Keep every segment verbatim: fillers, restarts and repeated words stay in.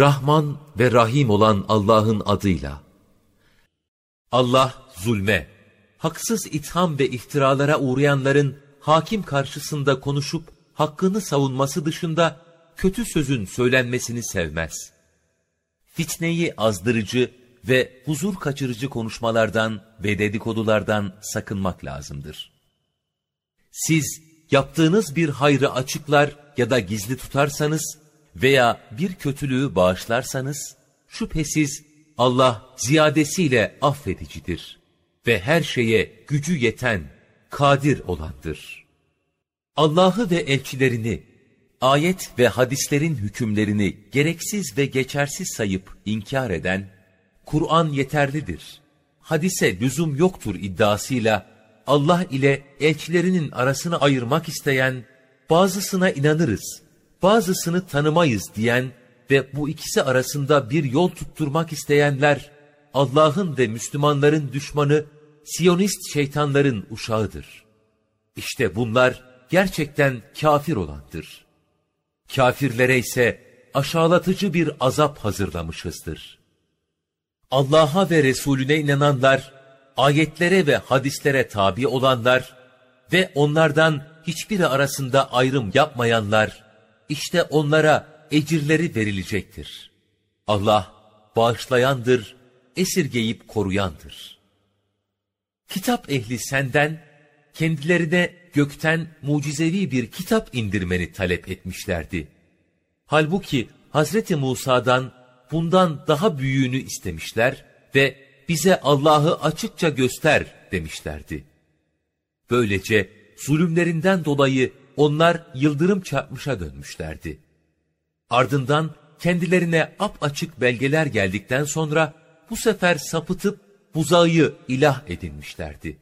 Rahman ve Rahim olan Allah'ın adıyla. Allah zulme, haksız itham ve iftiralara uğrayanların hakim karşısında konuşup hakkını savunması dışında kötü sözün söylenmesini sevmez. Fitneyi azdırıcı ve huzur kaçırıcı konuşmalardan ve dedikodulardan sakınmak lazımdır. Siz yaptığınız bir hayrı açıklar ya da gizli tutarsanız veya bir kötülüğü bağışlarsanız, şüphesiz Allah ziyadesiyle affedicidir ve her şeye gücü yeten, kadir olandır. Allah'ı ve elçilerini, ayet ve hadislerin hükümlerini gereksiz ve geçersiz sayıp inkar eden, Kur'an yeterlidir, hadise lüzum yoktur iddiasıyla Allah ile elçilerinin arasını ayırmak isteyen, bazısına inanırız, bazısını tanımayız diyen ve bu ikisi arasında bir yol tutturmak isteyenler, Allah'ın ve Müslümanların düşmanı, Siyonist şeytanların uşağıdır. İşte bunlar gerçekten kafir olandır. Kafirlere ise aşağılatıcı bir azap hazırlamışızdır. Allah'a ve Resulüne inananlar, ayetlere ve hadislere tabi olanlar ve onlardan hiçbiri arasında ayrım yapmayanlar, işte onlara ecirleri verilecektir. Allah bağışlayandır, esirgeyip koruyandır. Kitap ehli senden, kendilerine gökten mucizevi bir kitap indirmeni talep etmişlerdi. Halbuki Hazreti Musa'dan bundan daha büyüğünü istemişler ve bize Allah'ı açıkça göster demişlerdi. Böylece zulümlerinden dolayı onlar yıldırım çarpmışa dönmüşlerdi. Ardından kendilerine apaçık belgeler geldikten sonra bu sefer sapıtıp buzağı ilah edinmişlerdi.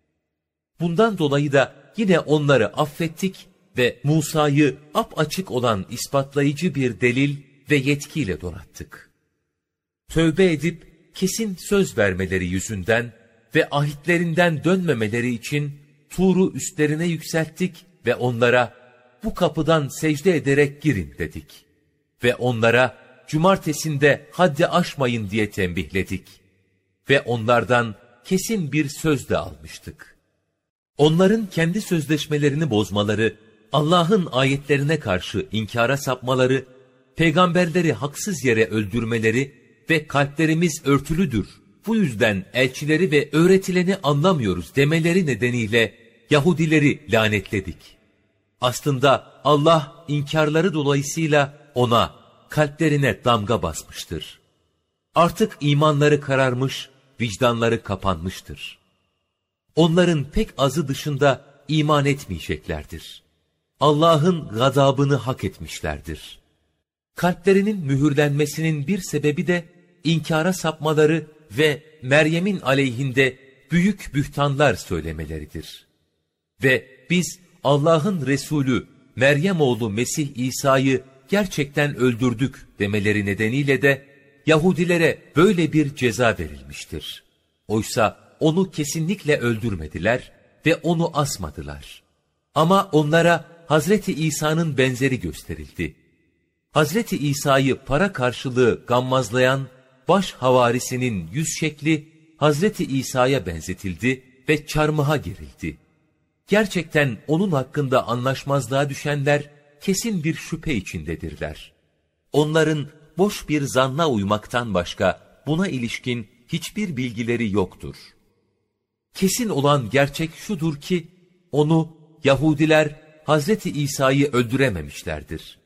Bundan dolayı da yine onları affettik ve Musa'yı apaçık olan ispatlayıcı bir delil ve yetkiyle donattık. Tövbe edip kesin söz vermeleri yüzünden ve ahitlerinden dönmemeleri için Tur'u üstlerine yükselttik ve onlara bu kapıdan secde ederek girin dedik. Ve onlara cumartesinde haddi aşmayın diye tembihledik. Ve onlardan kesin bir söz de almıştık. Onların kendi sözleşmelerini bozmaları, Allah'ın ayetlerine karşı inkara sapmaları, peygamberleri haksız yere öldürmeleri ve kalplerimiz örtülüdür, bu yüzden elçileri ve öğretileni anlamıyoruz demeleri nedeniyle Yahudileri lanetledik. Aslında Allah inkarları dolayısıyla ona, kalplerine damga basmıştır. Artık imanları kararmış, vicdanları kapanmıştır. Onların pek azı dışında iman etmeyeceklerdir. Allah'ın gazabını hak etmişlerdir. Kalplerinin mühürlenmesinin bir sebebi de inkara sapmaları ve Meryem'in aleyhinde büyük bühtanlar söylemeleridir. Ve biz Allah'ın Resulü Meryem oğlu Mesih İsa'yı gerçekten öldürdük demeleri nedeniyle de Yahudilere böyle bir ceza verilmiştir. Oysa onu kesinlikle öldürmediler ve onu asmadılar. Ama onlara Hazreti İsa'nın benzeri gösterildi. Hazreti İsa'yı para karşılığı gammazlayan baş havarisinin yüz şekli Hazreti İsa'ya benzetildi ve çarmıha gerildi. Gerçekten onun hakkında anlaşmazlığa düşenler kesin bir şüphe içindedirler. Onların boş bir zanna uymaktan başka buna ilişkin hiçbir bilgileri yoktur. Kesin olan gerçek şudur ki, onu Yahudiler Hazreti İsa'yı öldürememişlerdir.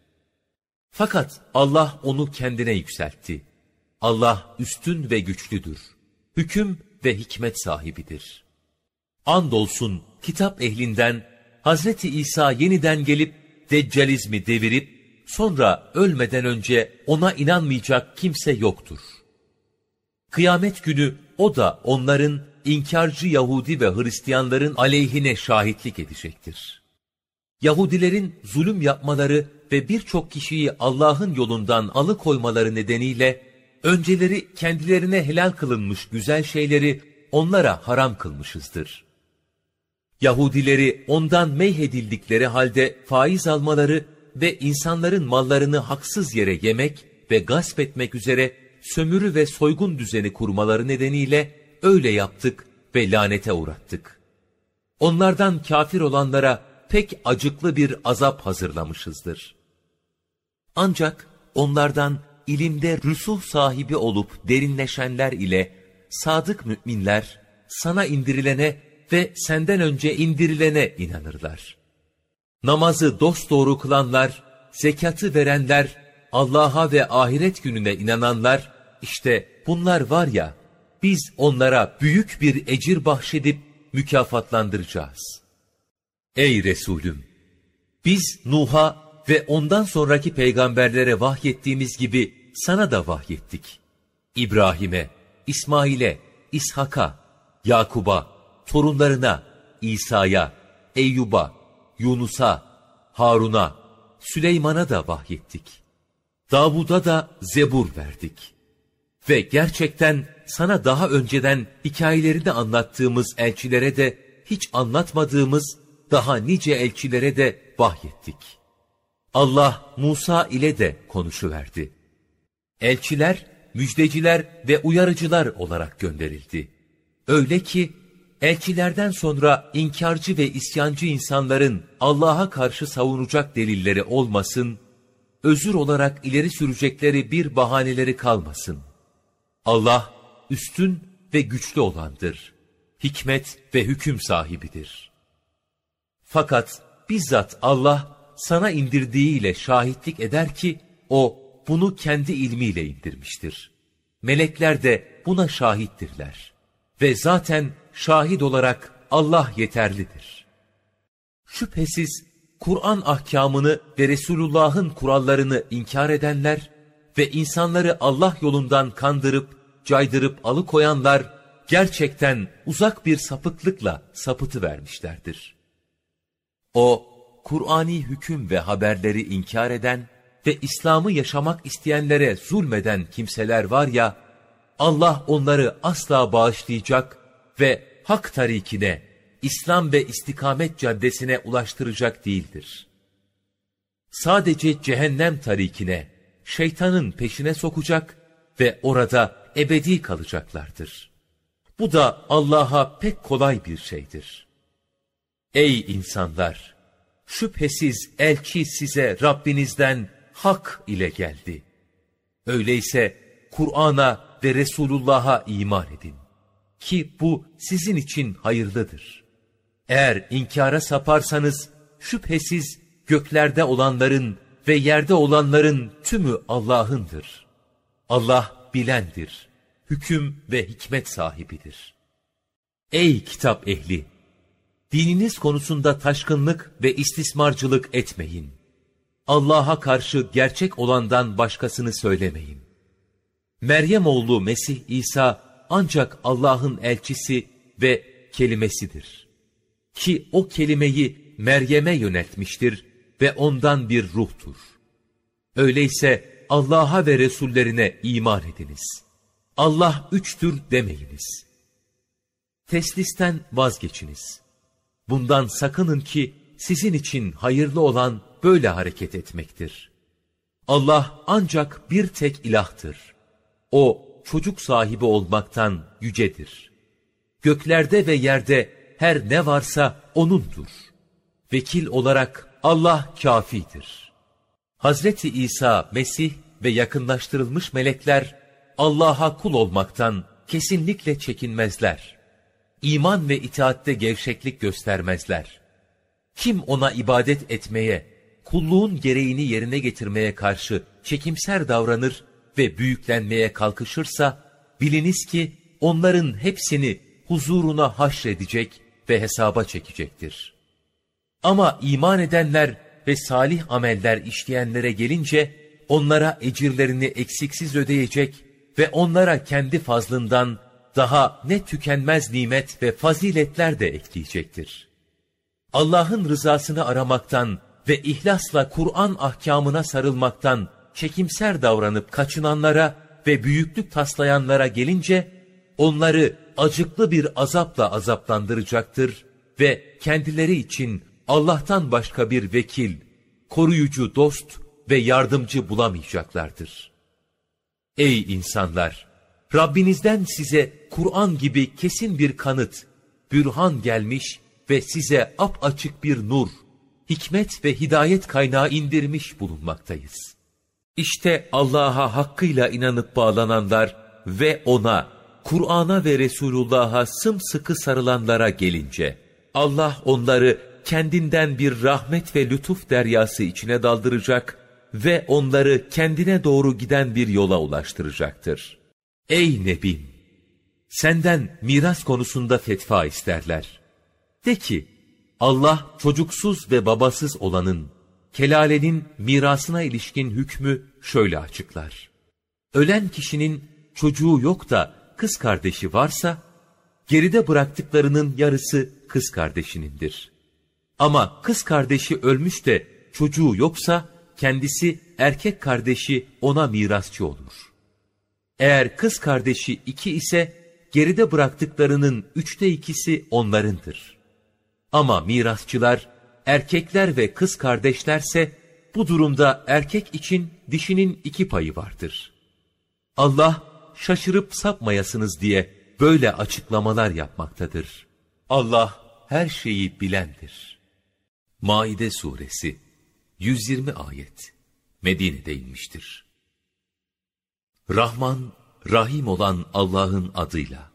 Fakat Allah onu kendine yükseltti. Allah üstün ve güçlüdür. Hüküm ve hikmet sahibidir. Andolsun kitap ehlinden Hazreti İsa yeniden gelip deccalizmi devirip sonra ölmeden önce ona inanmayacak kimse yoktur. Kıyamet günü o da onların inkarcı Yahudi ve Hristiyanların aleyhine şahitlik edecektir. Yahudilerin zulüm yapmaları ve birçok kişiyi Allah'ın yolundan alıkoymaları nedeniyle önceleri kendilerine helal kılınmış güzel şeyleri onlara haram kılmışızdır. Yahudileri ondan meyhedildikleri halde faiz almaları ve insanların mallarını haksız yere yemek ve gasp etmek üzere sömürü ve soygun düzeni kurmaları nedeniyle öyle yaptık ve lanete uğrattık. Onlardan kafir olanlara pek acıklı bir azap hazırlamışızdır. Ancak onlardan ilimde rüsuh sahibi olup derinleşenler ile sadık müminler sana indirilene ve senden önce indirilene inanırlar. Namazı dosdoğru kılanlar, zekatı verenler, Allah'a ve ahiret gününe inananlar, işte bunlar var ya, biz onlara büyük bir ecir bahşedip mükafatlandıracağız. Ey Resulüm! Biz Nuh'a ve ondan sonraki peygamberlere vahyettiğimiz gibi sana da vahyettik. İbrahim'e, İsmail'e, İshak'a, Yakub'a, torunlarına, İsa'ya, Eyyub'a, Yunus'a, Harun'a, Süleyman'a da vahyettik. Davud'a da Zebur verdik. Ve gerçekten sana daha önceden hikayelerini anlattığımız elçilere de hiç anlatmadığımız daha nice elçilere de vahyettik. Allah Musa ile de konuşuverdi. Elçiler, müjdeciler ve uyarıcılar olarak gönderildi. Öyle ki elçilerden sonra inkarcı ve isyancı insanların Allah'a karşı savunacak delilleri olmasın, özür olarak ileri sürecekleri bir bahaneleri kalmasın. Allah üstün ve güçlü olandır. Hikmet ve hüküm sahibidir. Fakat bizzat Allah sana indirdiğiyle şahitlik eder ki o bunu kendi ilmiyle indirmiştir. Melekler de buna şahittirler. Ve zaten şahit olarak Allah yeterlidir. Şüphesiz Kur'an ahkamını ve Resulullah'ın kurallarını inkar edenler ve insanları Allah yolundan kandırıp, caydırıp alıkoyanlar gerçekten uzak bir sapıklıkla sapıtıvermişlerdir. O, Kur'ani hüküm ve haberleri inkar eden ve İslam'ı yaşamak isteyenlere zulmeden kimseler var ya, Allah onları asla bağışlayacak ve hak tarikine, İslam ve istikamet caddesine ulaştıracak değildir. Sadece cehennem tarikine, şeytanın peşine sokacak ve orada ebedi kalacaklardır. Bu da Allah'a pek kolay bir şeydir. Ey insanlar! Şüphesiz elçi size Rabbinizden hak ile geldi. Öyleyse Kur'an'a ve Resulullah'a iman edin. Ki bu sizin için hayırlıdır. Eğer inkara saparsanız şüphesiz göklerde olanların ve yerde olanların tümü Allah'ındır. Allah bilendir, hüküm ve hikmet sahibidir. Ey kitap ehli! Dininiz konusunda taşkınlık ve istismarcılık etmeyin. Allah'a karşı gerçek olandan başkasını söylemeyin. Meryem oğlu Mesih İsa ancak Allah'ın elçisi ve kelimesidir. Ki o kelimeyi Meryem'e yöneltmiştir ve ondan bir ruhtur. Öyleyse Allah'a ve Resullerine iman ediniz. Allah üçtür demeyiniz. Teslisten vazgeçiniz. Bundan sakının ki sizin için hayırlı olan böyle hareket etmektir. Allah ancak bir tek ilahtır. O çocuk sahibi olmaktan yücedir. Göklerde ve yerde her ne varsa O'nundur. Vekil olarak Allah kâfidir. Hazreti İsa, Mesih ve yakınlaştırılmış melekler Allah'a kul olmaktan kesinlikle çekinmezler. İman ve itaatte gevşeklik göstermezler. Kim ona ibadet etmeye, kulluğun gereğini yerine getirmeye karşı çekimser davranır ve büyüklenmeye kalkışırsa, biliniz ki onların hepsini huzuruna haşredecek ve hesaba çekecektir. Ama iman edenler ve salih ameller işleyenlere gelince, onlara ecirlerini eksiksiz ödeyecek ve onlara kendi fazlından daha ne tükenmez nimet ve faziletler de ekleyecektir. Allah'ın rızasını aramaktan ve ihlasla Kur'an ahkamına sarılmaktan çekimser davranıp kaçınanlara ve büyüklük taslayanlara gelince, onları acıklı bir azapla azaplandıracaktır ve kendileri için Allah'tan başka bir vekil, koruyucu dost ve yardımcı bulamayacaklardır. Ey insanlar! Rabbinizden size Kur'an gibi kesin bir kanıt, bürhan gelmiş ve size apaçık bir nur, hikmet ve hidayet kaynağı indirmiş bulunmaktayız. İşte Allah'a hakkıyla inanıp bağlananlar ve O'na, Kur'an'a ve Resulullah'a sımsıkı sarılanlara gelince, Allah onları kendinden bir rahmet ve lütuf deryası içine daldıracak ve onları kendine doğru giden bir yola ulaştıracaktır. Ey Nebim! Senden miras konusunda fetva isterler. De ki, Allah çocuksuz ve babasız olanın, kelalenin mirasına ilişkin hükmü şöyle açıklar. Ölen kişinin çocuğu yok da kız kardeşi varsa, geride bıraktıklarının yarısı kız kardeşinindir. Ama kız kardeşi ölmüş de çocuğu yoksa, kendisi erkek kardeşi ona mirasçı olur. Eğer kız kardeşi iki ise, geride bıraktıklarının üçte ikisi onlarındır. Ama mirasçılar, erkekler ve kız kardeşlerse, bu durumda erkek için dişinin iki payı vardır. Allah, şaşırıp sapmayasınız diye böyle açıklamalar yapmaktadır. Allah her şeyi bilendir. Maide Suresi yüz yirmi ayet Medine'de inmiştir. Rahman, Rahim olan Allah'ın adıyla.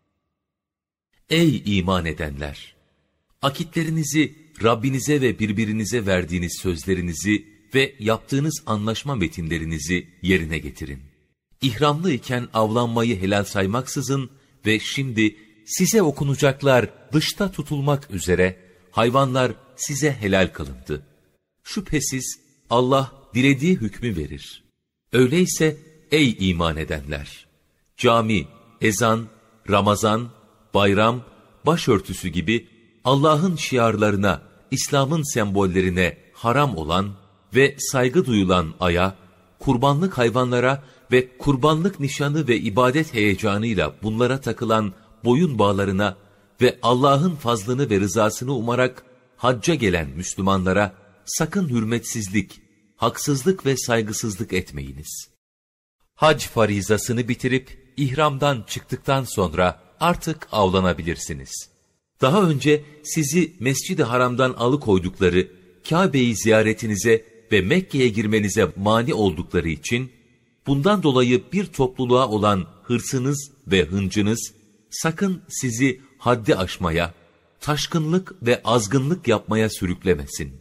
Ey iman edenler! Akitlerinizi, Rabbinize ve birbirinize verdiğiniz sözlerinizi ve yaptığınız anlaşma metinlerinizi yerine getirin. İhramlı iken avlanmayı helal saymaksızın ve şimdi size okunacaklar dışta tutulmak üzere hayvanlar size helal kılındı. Şüphesiz Allah dilediği hükmü verir. Öyleyse ey iman edenler! Cami, ezan, Ramazan, bayram, başörtüsü gibi Allah'ın şiarlarına, İslam'ın sembollerine haram olan ve saygı duyulan aya, kurbanlık hayvanlara ve kurbanlık nişanı ve ibadet heyecanıyla bunlara takılan boyun bağlarına ve Allah'ın fazlını ve rızasını umarak hacca gelen Müslümanlara sakın hürmetsizlik, haksızlık ve saygısızlık etmeyiniz. Hac farizasını bitirip ihramdan çıktıktan sonra artık avlanabilirsiniz. Daha önce sizi Mescid-i Haram'dan alıkoydukları, Kabe'yi ziyaretinize ve Mekke'ye girmenize mani oldukları için, bundan dolayı bir topluluğa olan hırsınız ve hıncınız, sakın sizi haddi aşmaya, taşkınlık ve azgınlık yapmaya sürüklemesin.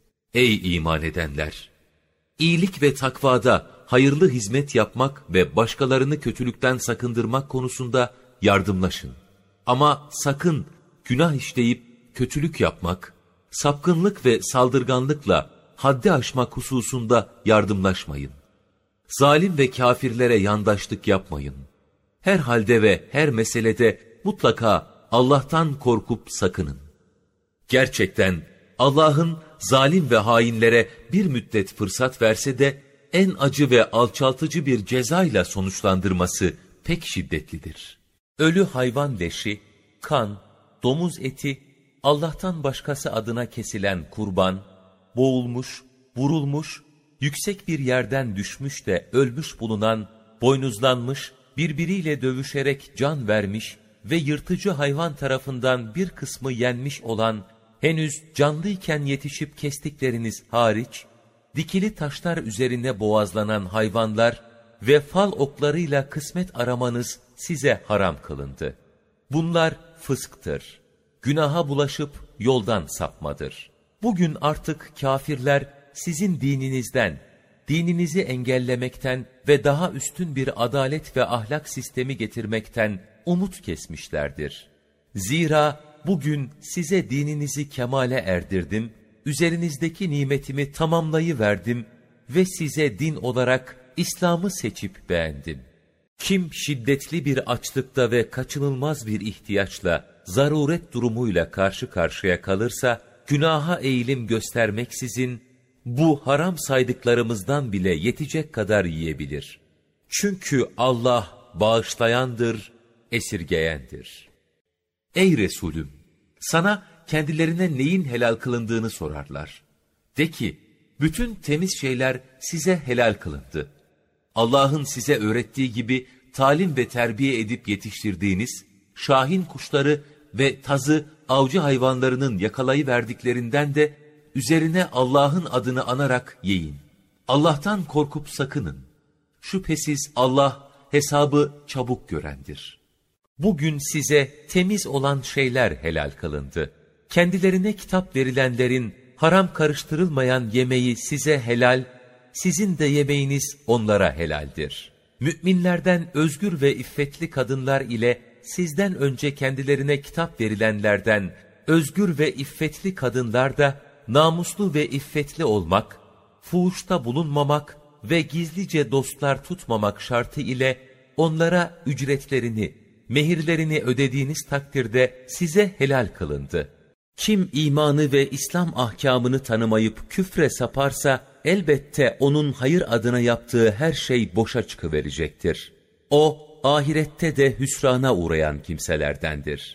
Ey iman edenler! İyilik ve takvada hayırlı hizmet yapmak ve başkalarını kötülükten sakındırmak konusunda yardımlaşın. Ama sakın günah işleyip kötülük yapmak, sapkınlık ve saldırganlıkla haddi aşmak hususunda yardımlaşmayın. Zalim ve kafirlere yandaşlık yapmayın. Her halde ve her meselede mutlaka Allah'tan korkup sakının. Gerçekten Allah'ın zalim ve hainlere bir müddet fırsat verse de en acı ve alçaltıcı bir cezayla sonuçlandırması pek şiddetlidir. Ölü hayvan leşi, kan, domuz eti, Allah'tan başkası adına kesilen kurban, boğulmuş, vurulmuş, yüksek bir yerden düşmüş de ölmüş bulunan, boynuzlanmış, birbiriyle dövüşerek can vermiş ve yırtıcı hayvan tarafından bir kısmı yenmiş olan, henüz canlıyken yetişip kestikleriniz hariç, dikili taşlar üzerine boğazlanan hayvanlar ve fal oklarıyla kısmet aramanız size haram kılındı. Bunlar fısktır. Günaha bulaşıp yoldan sapmadır. Bugün artık kafirler sizin dininizden, dininizi engellemekten ve daha üstün bir adalet ve ahlak sistemi getirmekten umut kesmişlerdir. Zira bugün size dininizi kemale erdirdim, üzerinizdeki nimetimi tamamlayıverdim ve size din olarak İslam'ı seçip beğendim. Kim şiddetli bir açlıkta ve kaçınılmaz bir ihtiyaçla, zaruret durumuyla karşı karşıya kalırsa, günaha eğilim göstermeksizin, bu haram saydıklarımızdan bile yetecek kadar yiyebilir. Çünkü Allah bağışlayandır, esirgeyendir. Ey Resulüm! Sana kendilerine neyin helal kılındığını sorarlar. De ki, bütün temiz şeyler size helal kılındı. Allah'ın size öğrettiği gibi talim ve terbiye edip yetiştirdiğiniz şahin kuşları ve tazı avcı hayvanlarının yakalayıverdiklerinden de üzerine Allah'ın adını anarak yiyin. Allah'tan korkup sakının. Şüphesiz Allah hesabı çabuk görendir. Bugün size temiz olan şeyler helal kılındı. Kendilerine kitap verilenlerin haram karıştırılmayan yemeği size helal, sizin de yemeğiniz onlara helaldir. Müminlerden özgür ve iffetli kadınlar ile sizden önce kendilerine kitap verilenlerden özgür ve iffetli kadınlar da namuslu ve iffetli olmak, fuhuşta bulunmamak ve gizlice dostlar tutmamak şartı ile onlara ücretlerini, mehirlerini ödediğiniz takdirde size helal kılındı. Kim imanı ve İslam ahkamını tanımayıp küfre saparsa, elbette onun hayır adına yaptığı her şey boşa çıkıverecektir. O, ahirette de hüsrana uğrayan kimselerdendir.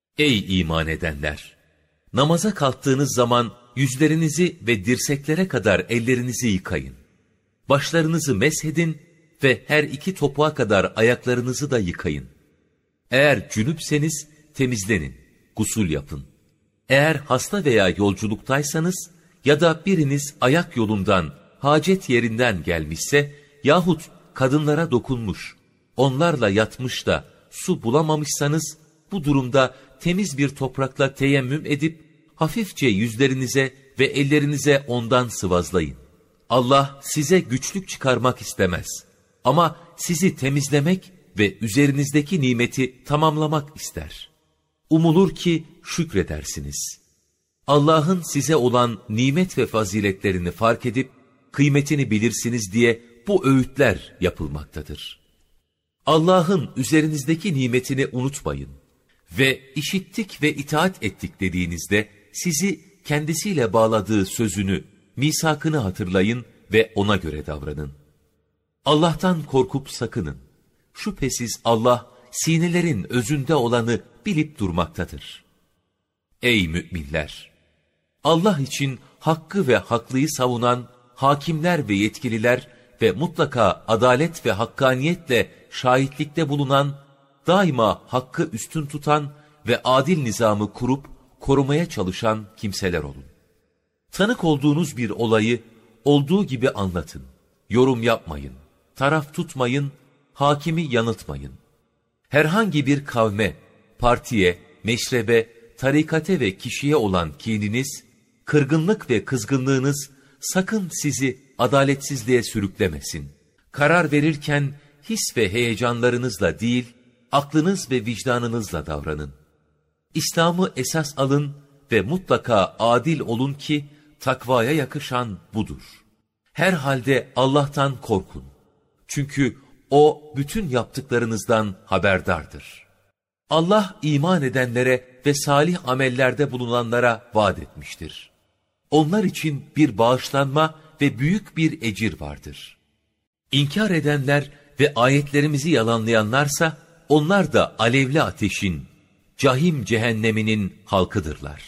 Ey iman edenler! Namaza kalktığınız zaman yüzlerinizi ve dirseklere kadar ellerinizi yıkayın. Başlarınızı meshedin ve her iki topuğa kadar ayaklarınızı da yıkayın. Eğer cünüpseniz temizlenin, gusül yapın. Eğer hasta veya yolculuktaysanız ya da biriniz ayak yolundan, hacet yerinden gelmişse yahut kadınlara dokunmuş, onlarla yatmış da su bulamamışsanız, bu durumda temiz bir toprakla teyemmüm edip hafifçe yüzlerinize ve ellerinize ondan sıvazlayın. Allah size güçlük çıkarmak istemez ama sizi temizlemek ve üzerinizdeki nimeti tamamlamak ister. Umulur ki şükredersiniz. Allah'ın size olan nimet ve faziletlerini fark edip kıymetini bilirsiniz diye bu öğütler yapılmaktadır. Allah'ın üzerinizdeki nimetini unutmayın ve işittik ve itaat ettik dediğinizde sizi kendisiyle bağladığı sözünü, misakını hatırlayın ve ona göre davranın. Allah'tan korkup sakının. Şüphesiz Allah sinelerin özünde olanı bilip durmaktadır. Ey müminler! Allah için hakkı ve haklıyı savunan hakimler ve yetkililer ve mutlaka adalet ve hakkaniyetle şahitlikte bulunan, daima hakkı üstün tutan ve adil nizamı kurup korumaya çalışan kimseler olun. Tanık olduğunuz bir olayı olduğu gibi anlatın. Yorum yapmayın, taraf tutmayın, hakimi yanıltmayın. Herhangi bir kavme, partiye, meşrebe, tarikate ve kişiye olan kininiz, kırgınlık ve kızgınlığınız sakın sizi adaletsizliğe sürüklemesin. Karar verirken his ve heyecanlarınızla değil, aklınız ve vicdanınızla davranın. İslam'ı esas alın ve mutlaka adil olun ki takvaya yakışan budur. Herhalde Allah'tan korkun. Çünkü O bütün yaptıklarınızdan haberdardır. Allah iman edenlere ve salih amellerde bulunanlara vaat etmiştir. Onlar için bir bağışlanma ve büyük bir ecir vardır. İnkar edenler ve ayetlerimizi yalanlayanlarsa, onlar da alevli ateşin, cahim cehenneminin halkıdırlar.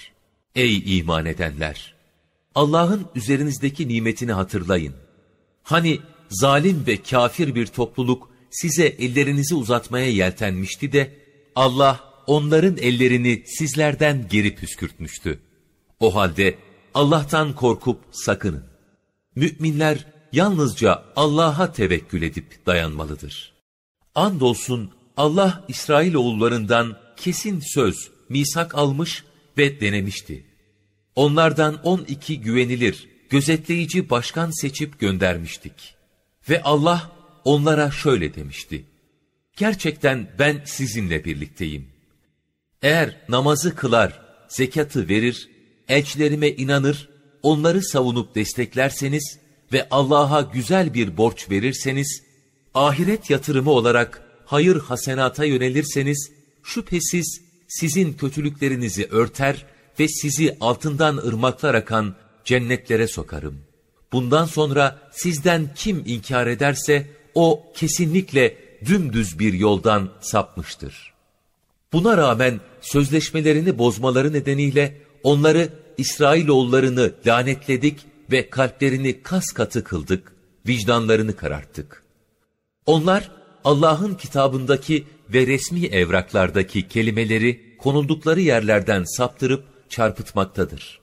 Ey iman edenler! Allah'ın üzerinizdeki nimetini hatırlayın. Hani zalim ve kafir bir topluluk size ellerinizi uzatmaya yeltenmişti de, Allah onların ellerini sizlerden geri püskürtmüştü. O halde Allah'tan korkup sakının. Müminler yalnızca Allah'a tevekkül edip dayanmalıdır. Andolsun Allah İsrailoğullarından kesin söz, misak almış ve denemişti. Onlardan on iki güvenilir, gözetleyici başkan seçip göndermiştik. Ve Allah onlara şöyle demişti: gerçekten ben sizinle birlikteyim. Eğer namazı kılar, zekatı verir, elçilerime inanır, onları savunup desteklerseniz ve Allah'a güzel bir borç verirseniz, ahiret yatırımı olarak hayır hasenata yönelirseniz, şüphesiz sizin kötülüklerinizi örter ve sizi altından ırmaklar akan cennetlere sokarım. Bundan sonra sizden kim inkar ederse, o kesinlikle dümdüz bir yoldan sapmıştır. Buna rağmen sözleşmelerini bozmaları nedeniyle onları, İsrailoğullarını lanetledik ve kalplerini kas katı kıldık, vicdanlarını kararttık. Onlar Allah'ın kitabındaki ve resmi evraklardaki kelimeleri konuldukları yerlerden saptırıp çarpıtmaktadır.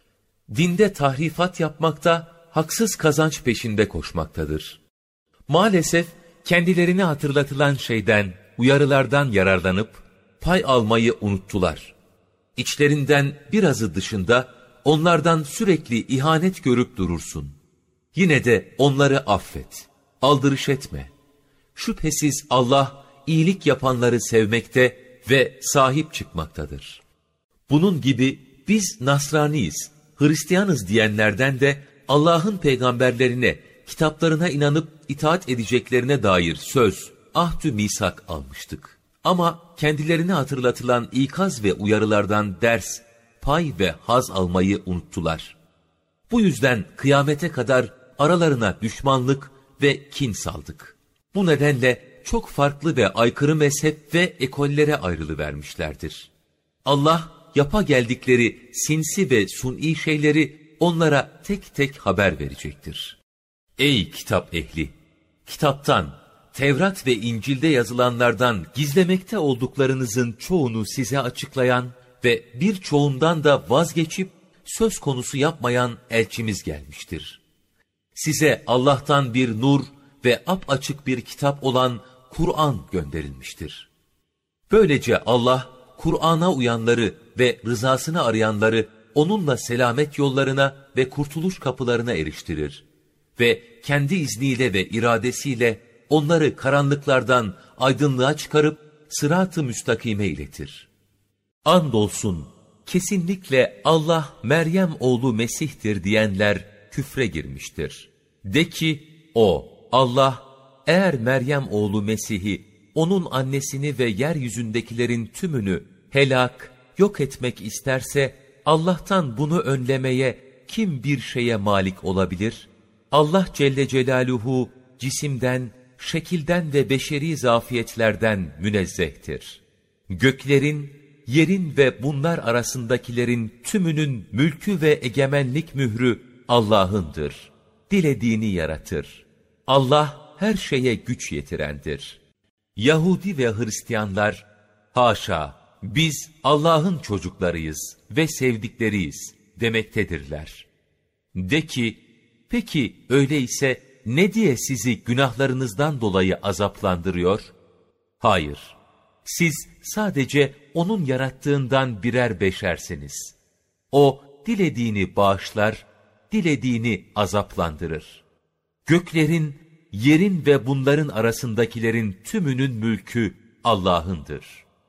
Dinde tahrifat yapmakta, haksız kazanç peşinde koşmaktadır. Maalesef kendilerine hatırlatılan şeyden, uyarılardan yararlanıp pay almayı unuttular. İçlerinden birazı dışında onlardan sürekli ihanet görüp durursun. Yine de onları affet, aldırış etme. Şüphesiz Allah iyilik yapanları sevmekte ve sahip çıkmaktadır. Bunun gibi biz Nasraniyiz, Hristiyanız diyenlerden de Allah'ın peygamberlerine, kitaplarına inanıp itaat edeceklerine dair söz, ahdü misak almıştık. Ama kendilerine hatırlatılan ikaz ve uyarılardan ders, pay ve haz almayı unuttular. Bu yüzden kıyamete kadar aralarına düşmanlık ve kin saldık. Bu nedenle çok farklı ve aykırı mezhep ve ekollere ayrılıvermişlerdir. Allah yapa geldikleri sinsi ve suni şeyleri onlara tek tek haber verecektir. Ey kitap ehli! Kitaptan, Tevrat ve İncil'de yazılanlardan gizlemekte olduklarınızın çoğunu size açıklayan ve birçoğundan da vazgeçip söz konusu yapmayan elçimiz gelmiştir. Size Allah'tan bir nur ve apaçık bir kitap olan Kur'an gönderilmiştir. Böylece Allah, Kur'an'a uyanları ve rızasını arayanları onunla selamet yollarına ve kurtuluş kapılarına eriştirir. Ve kendi izniyle ve iradesiyle onları karanlıklardan aydınlığa çıkarıp sırat-ı müstakime iletir. Andolsun, kesinlikle Allah Meryem oğlu Mesih'tir diyenler küfre girmiştir. De ki, o, Allah, eğer Meryem oğlu Mesih'i, onun annesini ve yeryüzündekilerin tümünü helak, yok etmek isterse, Allah'tan bunu önlemeye kim bir şeye malik olabilir? Allah Celle Celaluhu, cisimden, şekilden ve beşeri zafiyetlerden münezzehtir. Göklerin, yerin ve bunlar arasındakilerin tümünün mülkü ve egemenlik mührü Allah'ındır. Dilediğini yaratır. Allah her şeye güç yetirendir. Yahudi ve Hristiyanlar, haşa, biz Allah'ın çocuklarıyız ve sevdikleriyiz demektedirler. De ki, peki öyleyse ne diye sizi günahlarınızdan dolayı azaplandırıyor? Hayır, siz sadece onun yarattığından birer beşersiniz. O dilediğini bağışlar, dilediğini azaplandırır. Göklerin, yerin ve bunların arasındakilerin tümünün mülkü Allah'ındır.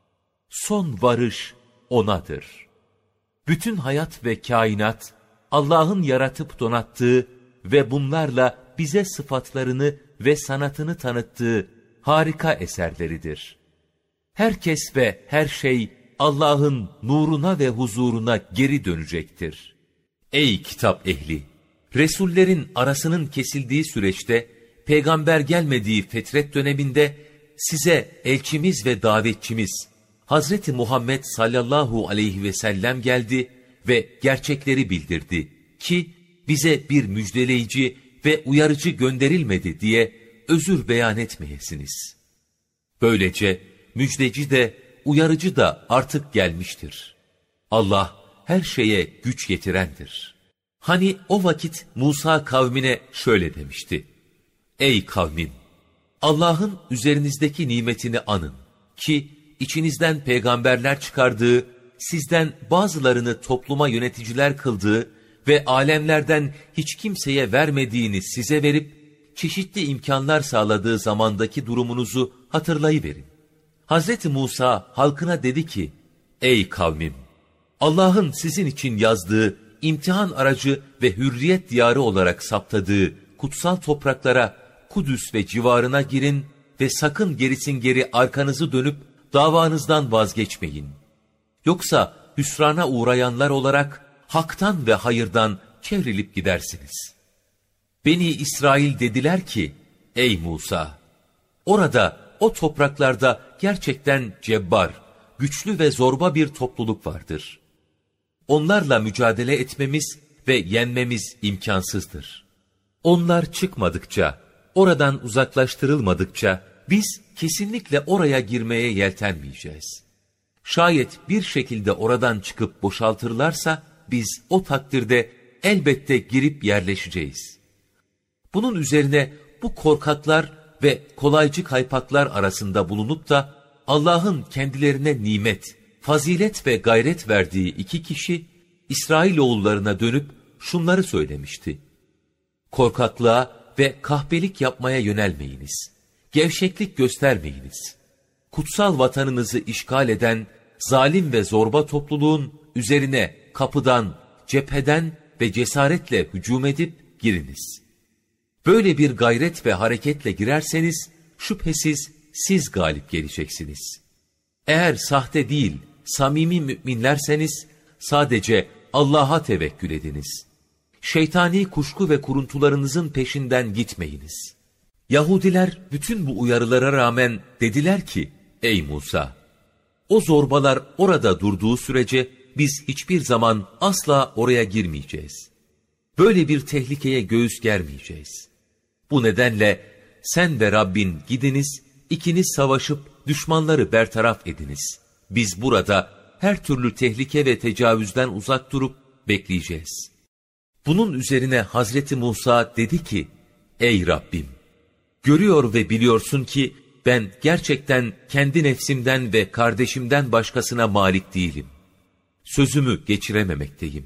Son varış O'nadır. Bütün hayat ve kainat, Allah'ın yaratıp donattığı ve bunlarla bize sıfatlarını ve sanatını tanıttığı harika eserleridir. Herkes ve her şey Allah'ın nuruna ve huzuruna geri dönecektir. Ey kitap ehli! Resullerin arasının kesildiği süreçte, peygamber gelmediği fetret döneminde, size elçimiz ve davetçimiz, Hazreti Muhammed sallallahu aleyhi ve sellem geldi ve gerçekleri bildirdi ki, bize bir müjdeleyici ve uyarıcı gönderilmedi diye özür beyan etmeyesiniz. Böylece müjdeci de uyarıcı da artık gelmiştir. Allah her şeye güç yetirendir. Hani o vakit Musa kavmine şöyle demişti: Ey kavmim! Allah'ın üzerinizdeki nimetini anın ki içinizden peygamberler çıkardığı, sizden bazılarını topluma yöneticiler kıldığı ve alemlerden hiç kimseye vermediğini size verip, çeşitli imkanlar sağladığı zamandaki durumunuzu hatırlayıverin. Hazreti Musa halkına dedi ki, Ey kavmim! Allah'ın sizin için yazdığı, imtihan aracı ve hürriyet diyarı olarak saptadığı kutsal topraklara, Kudüs ve civarına girin ve sakın gerisin geri arkanızı dönüp davanızdan vazgeçmeyin. Yoksa hüsrana uğrayanlar olarak haktan ve hayırdan çevrilip gidersiniz. Beni İsrail dediler ki, ey Musa! Orada, o topraklarda gerçekten cebbar, güçlü ve zorba bir topluluk vardır. Onlarla mücadele etmemiz ve yenmemiz imkansızdır. Onlar çıkmadıkça, oradan uzaklaştırılmadıkça biz kesinlikle oraya girmeye yeltenmeyeceğiz. Şayet bir şekilde oradan çıkıp boşaltırlarsa biz o takdirde elbette girip yerleşeceğiz. Bunun üzerine bu korkaklar ve kolaycı kaypaklar arasında bulunup da Allah'ın kendilerine nimet, fazilet ve gayret verdiği iki kişi İsrailoğullarına dönüp şunları söylemişti: korkaklığa ve kahpelik yapmaya yönelmeyiniz. Gevşeklik göstermeyiniz. Kutsal vatanınızı işgal eden zalim ve zorba topluluğun üzerine kapıdan, cepheden ve cesaretle hücum edip giriniz. Böyle bir gayret ve hareketle girerseniz şüphesiz siz galip geleceksiniz. Eğer sahte değil, samimi müminlerseniz sadece Allah'a tevekkül ediniz. Şeytani kuşku ve kuruntularınızın peşinden gitmeyiniz. Yahudiler bütün bu uyarılara rağmen dediler ki, ey Musa, o zorbalar orada durduğu sürece biz hiçbir zaman asla oraya girmeyeceğiz. Böyle bir tehlikeye göğüs germeyeceğiz. Bu nedenle sen ve Rabbin gidiniz, ikiniz savaşıp düşmanları bertaraf ediniz. Biz burada her türlü tehlike ve tecavüzden uzak durup bekleyeceğiz. Bunun üzerine Hazreti Musa dedi ki, ey Rabbim, görüyor ve biliyorsun ki ben gerçekten kendi nefsimden ve kardeşimden başkasına malik değilim. Sözümü geçirememekteyim.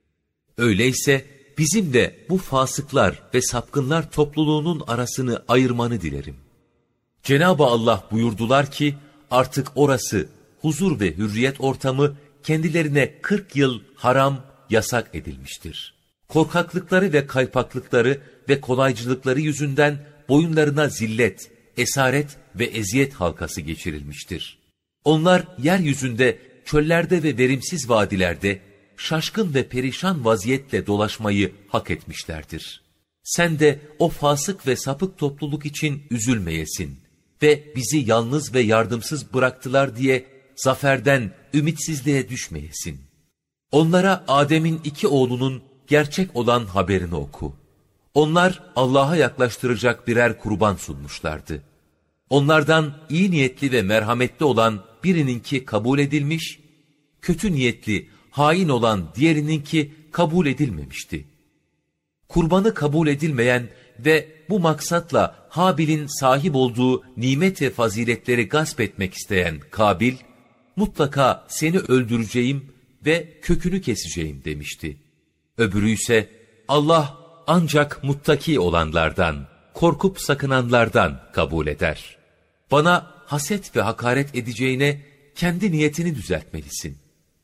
Öyleyse bizim de bu fasıklar ve sapkınlar topluluğunun arasını ayırmanı dilerim. Cenab-ı Allah buyurdular ki artık orası huzur ve hürriyet ortamı kendilerine kırk yıl haram, yasak edilmiştir. Korkaklıkları ve kaypaklıkları ve kolaycılıkları yüzünden boyunlarına zillet, esaret ve eziyet halkası geçirilmiştir. Onlar yeryüzünde, çöllerde ve verimsiz vadilerde şaşkın ve perişan vaziyetle dolaşmayı hak etmişlerdir. Sen de o fasık ve sapık topluluk için üzülmeyesin ve bizi yalnız ve yardımsız bıraktılar diye zaferden ümitsizliğe düşmeyesin. Onlara Adem'in iki oğlunun gerçek olan haberini oku. Onlar Allah'a yaklaştıracak birer kurban sunmuşlardı. Onlardan iyi niyetli ve merhametli olan birininki kabul edilmiş, kötü niyetli, hain olan diğerininki kabul edilmemişti. Kurbanı kabul edilmeyen ve bu maksatla Habil'in sahip olduğu nimet ve faziletleri gasp etmek isteyen Kabil, mutlaka seni öldüreceğim ve kökünü keseceğim demişti. Öbürü ise Allah ancak muttaki olanlardan, korkup sakınanlardan kabul eder. Bana haset ve hakaret edeceğine kendi niyetini düzeltmelisin.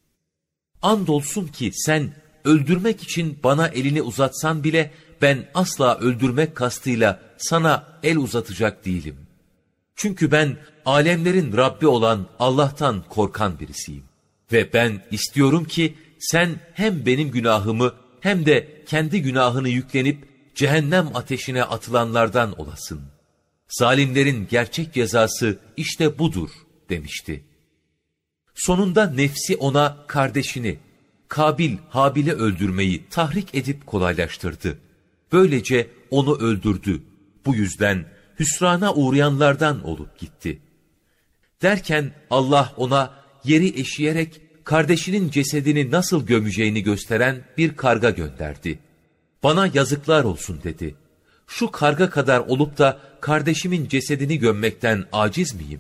Andolsun ki sen öldürmek için bana elini uzatsan bile ben asla öldürmek kastıyla sana el uzatacak değilim. Çünkü ben alemlerin Rabbi olan Allah'tan korkan birisiyim. Ve ben istiyorum ki sen hem benim günahımı hem de kendi günahını yüklenip cehennem ateşine atılanlardan olasın. Zalimlerin gerçek cezası işte budur demişti. Sonunda nefsi ona kardeşini, Kabil Habil'i öldürmeyi tahrik edip kolaylaştırdı. Böylece onu öldürdü. Bu yüzden hüsrana uğrayanlardan olup gitti. Derken Allah ona yeri eşiyerek kardeşinin cesedini nasıl gömeceğini gösteren bir karga gönderdi. Bana yazıklar olsun dedi. Şu karga kadar olup da kardeşimin cesedini gömmekten aciz miyim?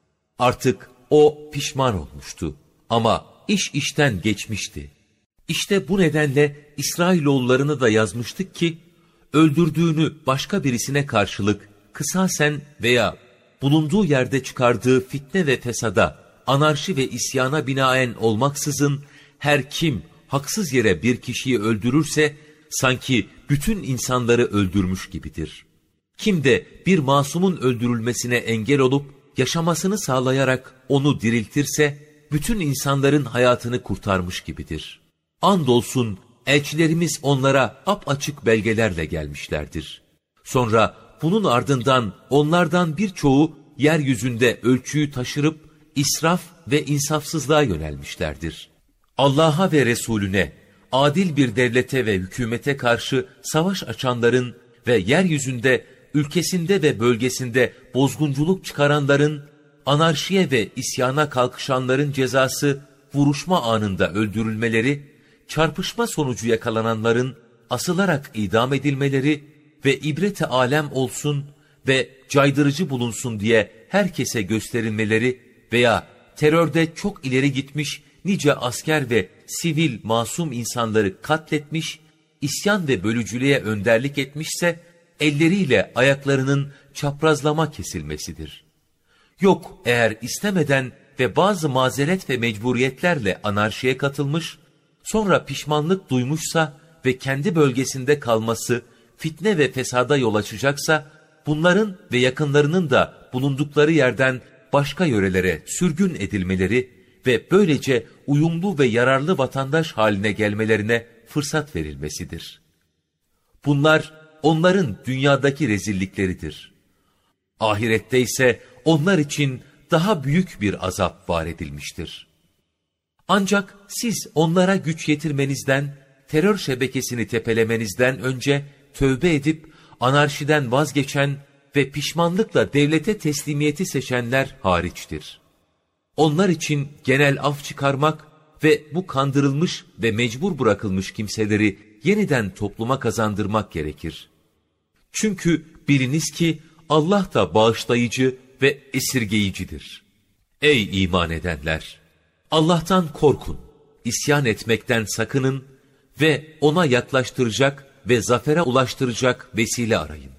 Artık o pişman olmuştu ama iş işten geçmişti. İşte bu nedenle İsrailoğullarını da yazmıştık ki, öldürdüğünü başka birisine karşılık kısasen veya bulunduğu yerde çıkardığı fitne ve fesada, anarşi ve isyana binaen olmaksızın her kim haksız yere bir kişiyi öldürürse sanki bütün insanları öldürmüş gibidir. Kim de bir masumun öldürülmesine engel olup yaşamasını sağlayarak onu diriltirse bütün insanların hayatını kurtarmış gibidir. Andolsun elçilerimiz onlara apaçık belgelerle gelmişlerdir. Sonra bunun ardından onlardan birçoğu yeryüzünde ölçüyü taşırıp israf ve insafsızlığa yönelmişlerdir. Allah'a ve Resulüne, adil bir devlete ve hükümete karşı savaş açanların ve yeryüzünde ülkesinde ve bölgesinde bozgunculuk çıkaranların, anarşiye ve isyana kalkışanların cezası vuruşma anında öldürülmeleri, çarpışma sonucu yakalananların asılarak idam edilmeleri ve ibrete alem olsun ve caydırıcı bulunsun diye herkese gösterilmeleri veya terörde çok ileri gitmiş nice asker ve sivil masum insanları katletmiş, isyan ve bölücülüğe önderlik etmişse, elleriyle ayaklarının çaprazlama kesilmesidir. Yok eğer istemeden ve bazı mazeret ve mecburiyetlerle anarşiye katılmış, sonra pişmanlık duymuşsa ve kendi bölgesinde kalması fitne ve fesada yol açacaksa, bunların ve yakınlarının da bulundukları yerden başka yörelere sürgün edilmeleri ve böylece uyumlu ve yararlı vatandaş haline gelmelerine fırsat verilmesidir. Bunlar onların dünyadaki rezillikleridir. Ahirette ise onlar için daha büyük bir azap var edilmiştir. Ancak siz onlara güç yetirmenizden, terör şebekesini tepelemenizden önce tövbe edip anarşiden vazgeçen ve pişmanlıkla devlete teslimiyeti seçenler hariçtir. Onlar için genel af çıkarmak ve bu kandırılmış ve mecbur bırakılmış kimseleri yeniden topluma kazandırmak gerekir. Çünkü biliniz ki Allah da bağışlayıcı ve esirgeyicidir. Ey iman edenler! Allah'tan korkun, isyan etmekten sakının ve ona yaklaştıracak ve zafere ulaştıracak vesile arayın.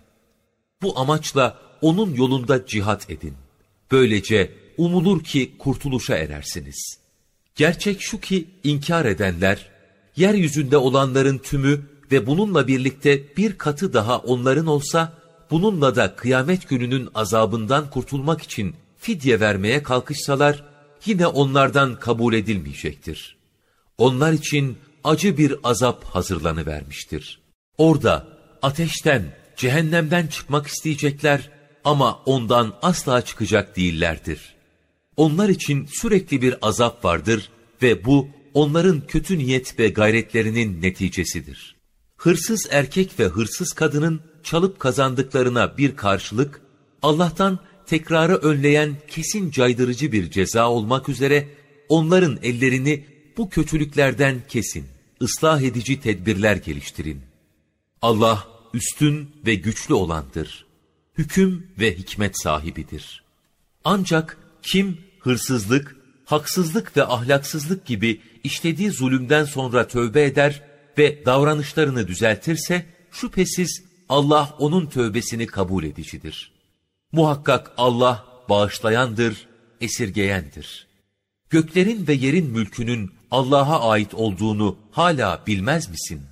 Bu amaçla onun yolunda cihat edin. Böylece umulur ki kurtuluşa erersiniz. Gerçek şu ki inkar edenler, yeryüzünde olanların tümü ve bununla birlikte bir katı daha onların olsa, bununla da kıyamet gününün azabından kurtulmak için fidye vermeye kalkışsalar, yine onlardan kabul edilmeyecektir. Onlar için acı bir azap hazırlanıvermiştir. Orada ateşten, cehennemden çıkmak isteyecekler ama ondan asla çıkacak değillerdir. Onlar için sürekli bir azap vardır ve bu onların kötü niyet ve gayretlerinin neticesidir. Hırsız erkek ve hırsız kadının çalıp kazandıklarına bir karşılık, Allah'tan tekrarı önleyen kesin caydırıcı bir ceza olmak üzere onların ellerini bu kötülüklerden kesin, ıslah edici tedbirler geliştirin. Allah üstün ve güçlü olandır. Hüküm ve hikmet sahibidir. Ancak kim hırsızlık, haksızlık ve ahlaksızlık gibi işlediği zulümden sonra tövbe eder ve davranışlarını düzeltirse, şüphesiz Allah onun tövbesini kabul edicidir. Muhakkak Allah bağışlayandır, esirgeyendir. Göklerin ve yerin mülkünün Allah'a ait olduğunu hala bilmez misin?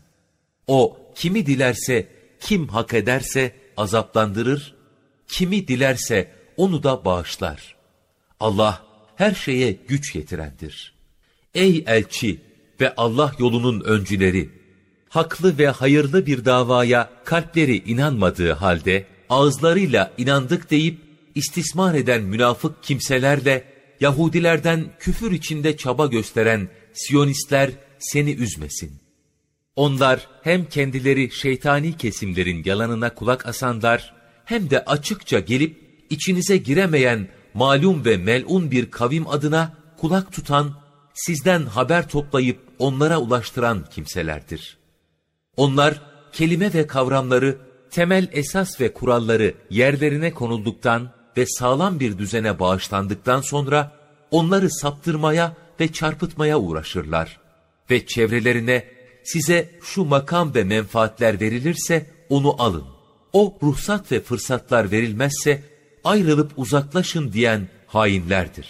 O kimi dilerse, kim hak ederse azaplandırır, kimi dilerse onu da bağışlar. Allah her şeye güç yetirendir. Ey elçi ve Allah yolunun öncüleri! Haklı ve hayırlı bir davaya kalpleri inanmadığı halde, ağızlarıyla inandık deyip istismar eden münafık kimselerle, Yahudilerden küfür içinde çaba gösteren Siyonistler seni üzmesin. Onlar hem kendileri şeytani kesimlerin yalanına kulak asanlar, hem de açıkça gelip içinize giremeyen malum ve melun bir kavim adına kulak tutan, sizden haber toplayıp onlara ulaştıran kimselerdir. Onlar kelime ve kavramları, temel esas ve kuralları yerlerine konulduktan ve sağlam bir düzene bağışlandıktan sonra onları saptırmaya ve çarpıtmaya uğraşırlar. Ve çevrelerine size şu makam ve menfaatler verilirse onu alın. O ruhsat ve fırsatlar verilmezse ayrılıp uzaklaşın diyen hainlerdir.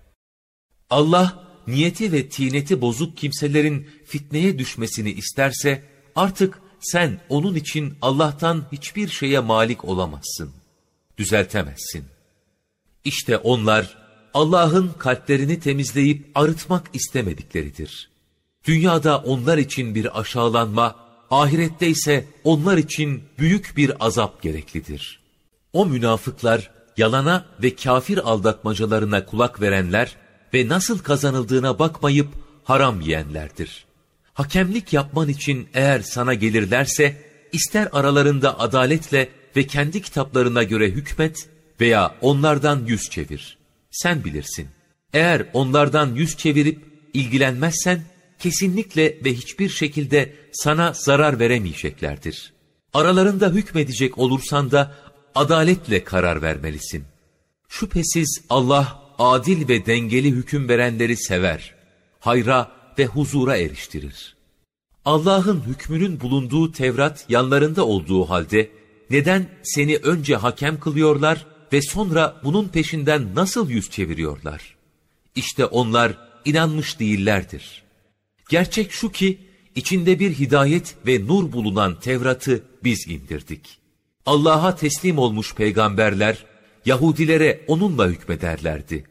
Allah niyeti ve tineti bozuk kimselerin fitneye düşmesini isterse artık sen onun için Allah'tan hiçbir şeye malik olamazsın. Düzeltemezsin. İşte onlar Allah'ın kalplerini temizleyip arıtmak istemedikleridir. Dünyada onlar için bir aşağılanma, ahirette ise onlar için büyük bir azap gereklidir. O münafıklar, yalana ve kafir aldatmacalarına kulak verenler ve nasıl kazanıldığına bakmayıp haram yiyenlerdir. Hakemlik yapman için eğer sana gelirlerse, ister aralarında adaletle ve kendi kitaplarına göre hükmet veya onlardan yüz çevir. Sen bilirsin. Eğer onlardan yüz çevirip ilgilenmezsen, kesinlikle ve hiçbir şekilde sana zarar veremeyeceklerdir. Aralarında hükmedecek olursan da adaletle karar vermelisin. Şüphesiz Allah adil ve dengeli hüküm verenleri sever, hayra ve huzura eriştirir. Allah'ın hükmünün bulunduğu Tevrat yanlarında olduğu halde, neden seni önce hakem kılıyorlar ve sonra bunun peşinden nasıl yüz çeviriyorlar? İşte onlar inanmış değillerdir. Gerçek şu ki, içinde bir hidayet ve nur bulunan Tevrat'ı biz indirdik. Allah'a teslim olmuş peygamberler, Yahudilere onunla hükmederlerdi.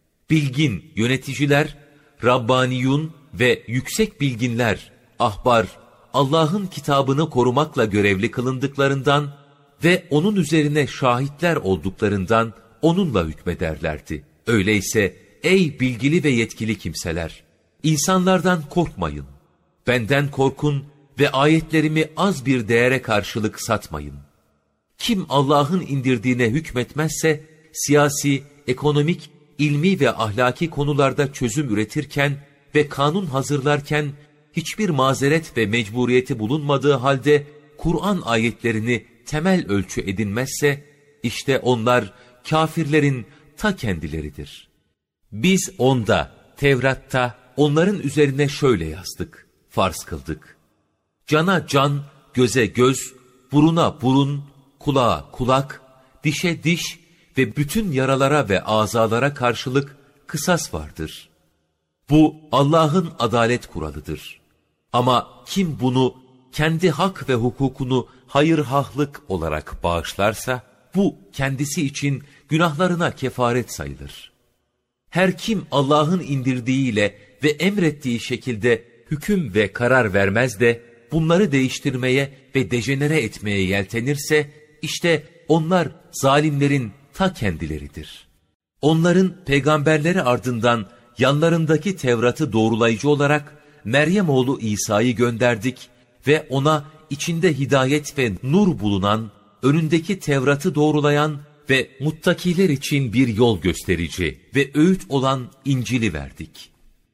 Bilgin yöneticiler, Rabbaniyun ve yüksek bilginler, ahbar, Allah'ın kitabını korumakla görevli kılındıklarından ve onun üzerine şahitler olduklarından onunla hükmederlerdi. Öyleyse ey bilgili ve yetkili kimseler, insanlardan korkmayın, benden korkun ve ayetlerimi az bir değere karşılık satmayın. Kim Allah'ın indirdiğine hükmetmezse, siyasi, ekonomik, ilmi ve ahlaki konularda çözüm üretirken ve kanun hazırlarken, hiçbir mazeret ve mecburiyeti bulunmadığı halde, Kur'an ayetlerini temel ölçü edinmezse, işte onlar kâfirlerin ta kendileridir. Biz onda, Tevrat'ta, onların üzerine şöyle yazdık, farz kıldık. Cana can, göze göz, buruna burun, kulağa kulak, dişe diş ve bütün yaralara ve azalara karşılık kısas vardır. Bu Allah'ın adalet kuralıdır. Ama kim bunu kendi hak ve hukukunu hayırhahlık olarak bağışlarsa, bu kendisi için günahlarına kefaret sayılır. Her kim Allah'ın indirdiğiyle ve emrettiği şekilde hüküm ve karar vermez de, bunları değiştirmeye ve dejenere etmeye yeltenirse, işte onlar zalimlerin ta kendileridir. Onların peygamberleri ardından yanlarındaki Tevrat'ı doğrulayıcı olarak Meryem oğlu İsa'yı gönderdik ve ona içinde hidayet ve nur bulunan, önündeki Tevrat'ı doğrulayan ve muttakiler için bir yol gösterici ve öğüt olan İncil'i verdik.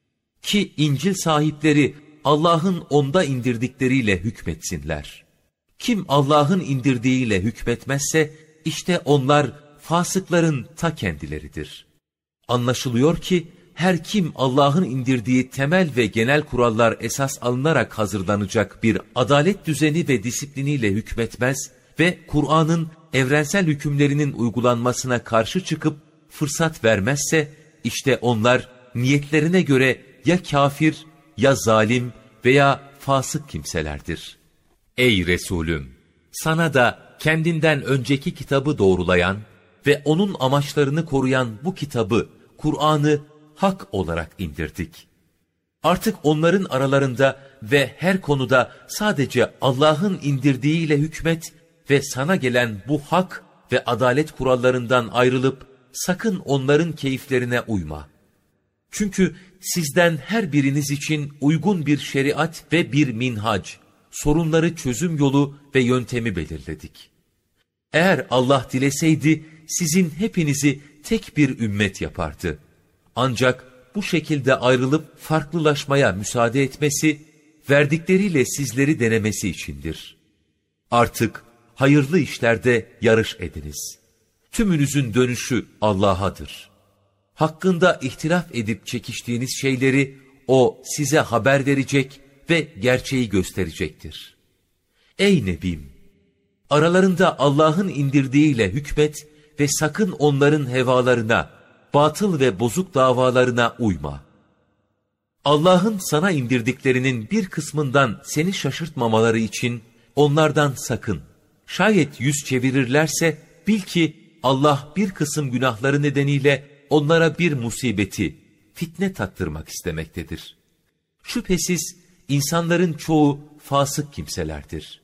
Ki İncil sahipleri Allah'ın onda indirdikleriyle hükmetsinler. Kim Allah'ın indirdiğiyle hükmetmezse, işte onlar fasıkların ta kendileridir. Anlaşılıyor ki, her kim Allah'ın indirdiği temel ve genel kurallar esas alınarak hazırlanacak bir adalet düzeni ve disipliniyle hükmetmez ve Kur'an'ın evrensel hükümlerinin uygulanmasına karşı çıkıp fırsat vermezse, işte onlar niyetlerine göre ya kafir, ya zalim veya fasık kimselerdir. Ey Resulüm! Sana da kendinden önceki kitabı doğrulayan ve onun amaçlarını koruyan bu kitabı, Kur'an'ı hak olarak indirdik. Artık onların aralarında ve her konuda sadece Allah'ın indirdiğiyle hükmet ve sana gelen bu hak ve adalet kurallarından ayrılıp sakın onların keyiflerine uyma. Çünkü sizden her biriniz için uygun bir şeriat ve bir minhac, sorunları çözüm yolu ve yöntemi belirledik. Eğer Allah dileseydi sizin hepinizi tek bir ümmet yapardı. Ancak bu şekilde ayrılıp farklılaşmaya müsaade etmesi, verdikleriyle sizleri denemesi içindir. Artık hayırlı işlerde yarış ediniz. Tümünüzün dönüşü Allah'adır. Hakkında ihtilaf edip çekiştiğiniz şeyleri O size haber verecek ve gerçeği gösterecektir. Ey Nebim! Aralarında Allah'ın indirdiğiyle hükmet ve sakın onların hevalarına, batıl ve bozuk davalarına uyma. Allah'ın sana indirdiklerinin bir kısmından seni şaşırtmamaları için onlardan sakın. Şayet yüz çevirirlerse bil ki Allah bir kısım günahları nedeniyle onlara bir musibeti, fitne tattırmak istemektedir. Şüphesiz insanların çoğu fasık kimselerdir.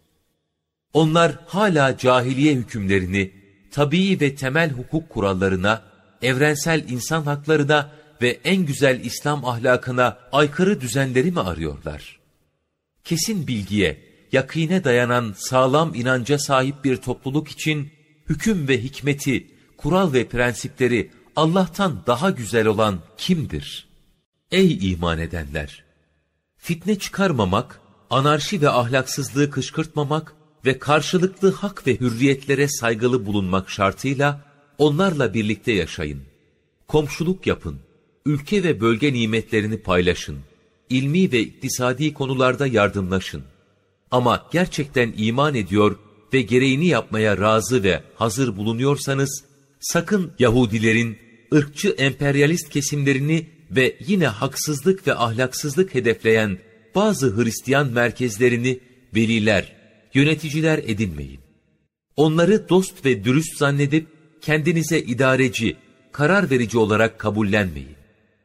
Onlar hala cahiliye hükümlerini, tabii ve temel hukuk kurallarına, evrensel insan haklarına ve en güzel İslam ahlakına aykırı düzenleri mi arıyorlar? Kesin bilgiye, yakine dayanan sağlam inanca sahip bir topluluk için hüküm ve hikmeti, kural ve prensipleri Allah'tan daha güzel olan kimdir? Ey iman edenler! Fitne çıkarmamak, anarşi ve ahlaksızlığı kışkırtmamak ve karşılıklı hak ve hürriyetlere saygılı bulunmak şartıyla onlarla birlikte yaşayın. Komşuluk yapın, ülke ve bölge nimetlerini paylaşın, ilmi ve iktisadi konularda yardımlaşın. Ama gerçekten iman ediyor ve gereğini yapmaya razı ve hazır bulunuyorsanız, sakın Yahudilerin ırkçı emperyalist kesimlerini ve yine haksızlık ve ahlaksızlık hedefleyen bazı Hristiyan merkezlerini veliler, yöneticiler edinmeyin. Onları dost ve dürüst zannedip kendinize idareci, karar verici olarak kabullenmeyin.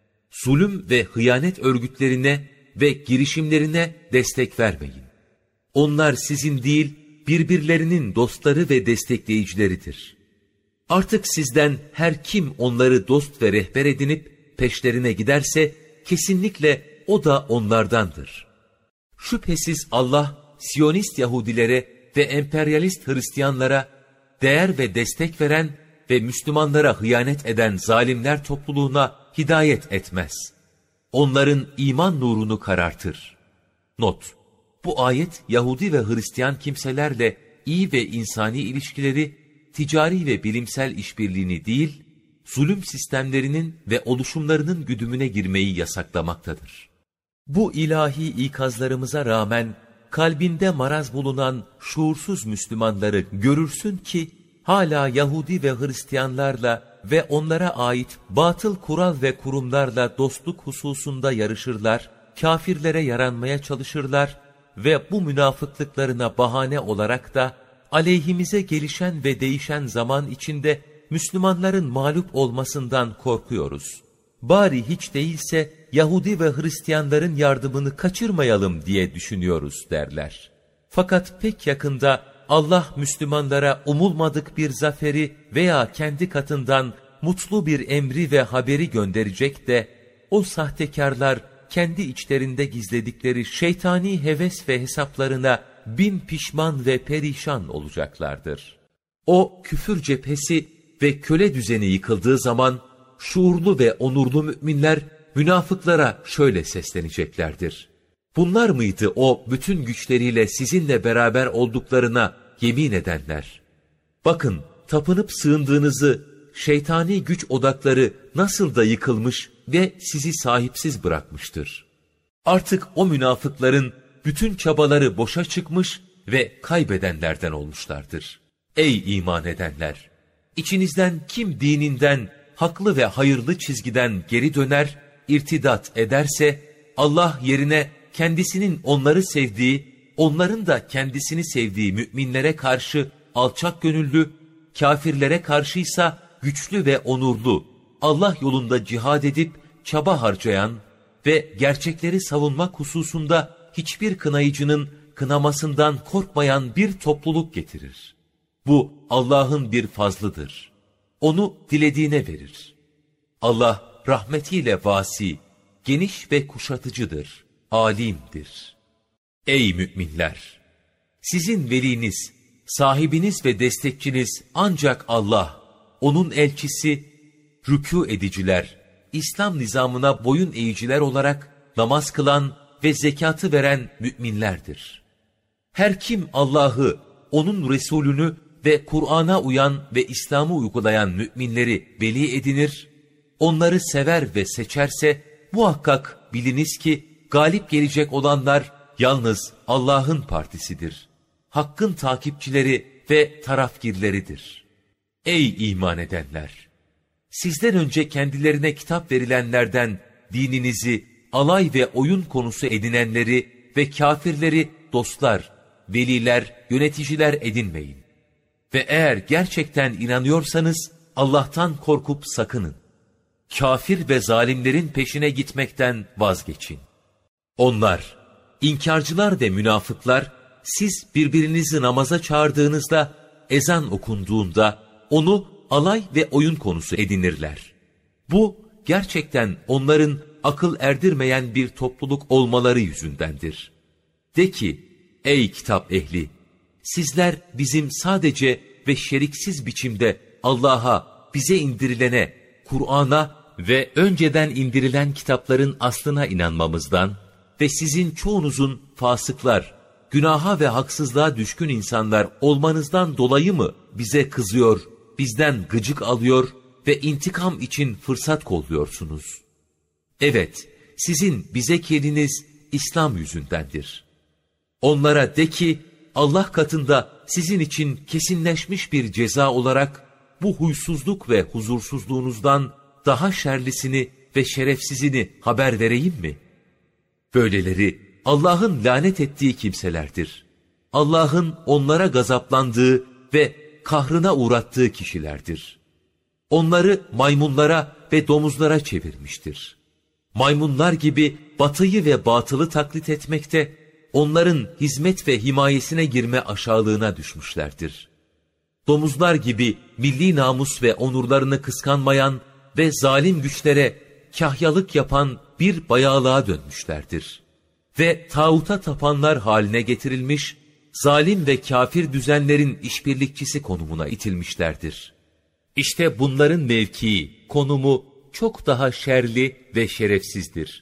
Zulüm ve hıyanet örgütlerine ve girişimlerine destek vermeyin. Onlar sizin değil, birbirlerinin dostları ve destekleyicileridir. Artık sizden her kim onları dost ve rehber edinip peşlerine giderse, kesinlikle o da onlardandır. Şüphesiz Allah, Siyonist Yahudilere ve emperyalist Hristiyanlara değer ve destek veren ve Müslümanlara hıyanet eden zalimler topluluğuna hidayet etmez. Onların iman nurunu karartır. Not: Bu ayet, Yahudi ve Hristiyan kimselerle iyi ve insani ilişkileri, ticari ve bilimsel işbirliğini değil, zulüm sistemlerinin ve oluşumlarının güdümüne girmeyi yasaklamaktadır. Bu ilahi ikazlarımıza rağmen, kalbinde maraz bulunan şuursuz Müslümanları görürsün ki, hala Yahudi ve Hristiyanlarla ve onlara ait batıl kural ve kurumlarla dostluk hususunda yarışırlar, kafirlere yaranmaya çalışırlar ve bu münafıklıklarına bahane olarak da, aleyhimize gelişen ve değişen zaman içinde Müslümanların mağlup olmasından korkuyoruz. Bari hiç değilse Yahudi ve Hristiyanların yardımını kaçırmayalım diye düşünüyoruz derler. Fakat pek yakında Allah Müslümanlara umulmadık bir zaferi veya kendi katından mutlu bir emri ve haberi gönderecek de, o sahtekarlar kendi içlerinde gizledikleri şeytani heves ve hesaplarına bin pişman ve perişan olacaklardır. O küfür cephesi ve köle düzeni yıkıldığı zaman, şuurlu ve onurlu müminler münafıklara şöyle sesleneceklerdir: Bunlar mıydı o bütün güçleriyle sizinle beraber olduklarına yemin edenler? Bakın, tapınıp sığındığınızı şeytani güç odakları nasıl da yıkılmış ve sizi sahipsiz bırakmıştır. Artık o münafıkların bütün çabaları boşa çıkmış ve kaybedenlerden olmuşlardır. Ey iman edenler! İçinizden kim dininden, haklı ve hayırlı çizgiden geri döner, irtidat ederse, Allah yerine kendisinin onları sevdiği, onların da kendisini sevdiği müminlere karşı alçak gönüllü, kafirlere karşıysa güçlü ve onurlu, Allah yolunda cihad edip çaba harcayan ve gerçekleri savunmak hususunda hiçbir kınayıcının kınamasından korkmayan bir topluluk getirir. Bu Allah'ın bir fazlıdır. Onu dilediğine verir. Allah rahmetiyle vasi, geniş ve kuşatıcıdır, alimdir. Ey müminler! Sizin veliniz, sahibiniz ve destekçiniz ancak Allah, onun elçisi, rükû ediciler, İslam nizamına boyun eğiciler olarak namaz kılan ve zekatı veren müminlerdir. Her kim Allah'ı, onun Resulünü ve Kur'an'a uyan ve İslam'ı uygulayan müminleri veli edinir, onları sever ve seçerse, muhakkak biliniz ki galip gelecek olanlar yalnız Allah'ın partisidir. Hakkın takipçileri ve tarafgirleridir. Ey iman edenler! Sizden önce kendilerine kitap verilenlerden dininizi alay ve oyun konusu edinenleri ve kafirleri dostlar, veliler, yöneticiler edinmeyin. Ve eğer gerçekten inanıyorsanız Allah'tan korkup sakının. Kafir ve zalimlerin peşine gitmekten vazgeçin. Onlar, inkarcılar ve münafıklar, siz birbirinizi namaza çağırdığınızda, ezan okunduğunda onu alay ve oyun konusu edinirler. Bu gerçekten onların akıl erdirmeyen bir topluluk olmaları yüzündendir. De ki, ey kitap ehli! Sizler bizim sadece ve şeriksiz biçimde Allah'a, bize indirilene, Kur'an'a ve önceden indirilen kitapların aslına inanmamızdan ve sizin çoğunuzun fasıklar, günaha ve haksızlığa düşkün insanlar olmanızdan dolayı mı bize kızıyor, bizden gıcık alıyor ve intikam için fırsat kolluyorsunuz? Evet, sizin bize kininiz İslam yüzündendir. Onlara de ki, Allah katında sizin için kesinleşmiş bir ceza olarak bu huysuzluk ve huzursuzluğunuzdan daha şerlisini ve şerefsizini haber vereyim mi? Böyleleri Allah'ın lanet ettiği kimselerdir. Allah'ın onlara gazaplandığı ve kahrına uğrattığı kişilerdir. Onları maymunlara ve domuzlara çevirmiştir. Maymunlar gibi batıyı ve batılı taklit etmekte, onların hizmet ve himayesine girme aşağılığına düşmüşlerdir. Domuzlar gibi milli namus ve onurlarını kıskanmayan ve zalim güçlere kahyalık yapan bir bayağılığa dönmüşlerdir. Ve tağuta tapanlar haline getirilmiş, zalim ve kafir düzenlerin işbirlikçisi konumuna itilmişlerdir. İşte bunların mevkii, konumu çok daha şerli ve şerefsizdir.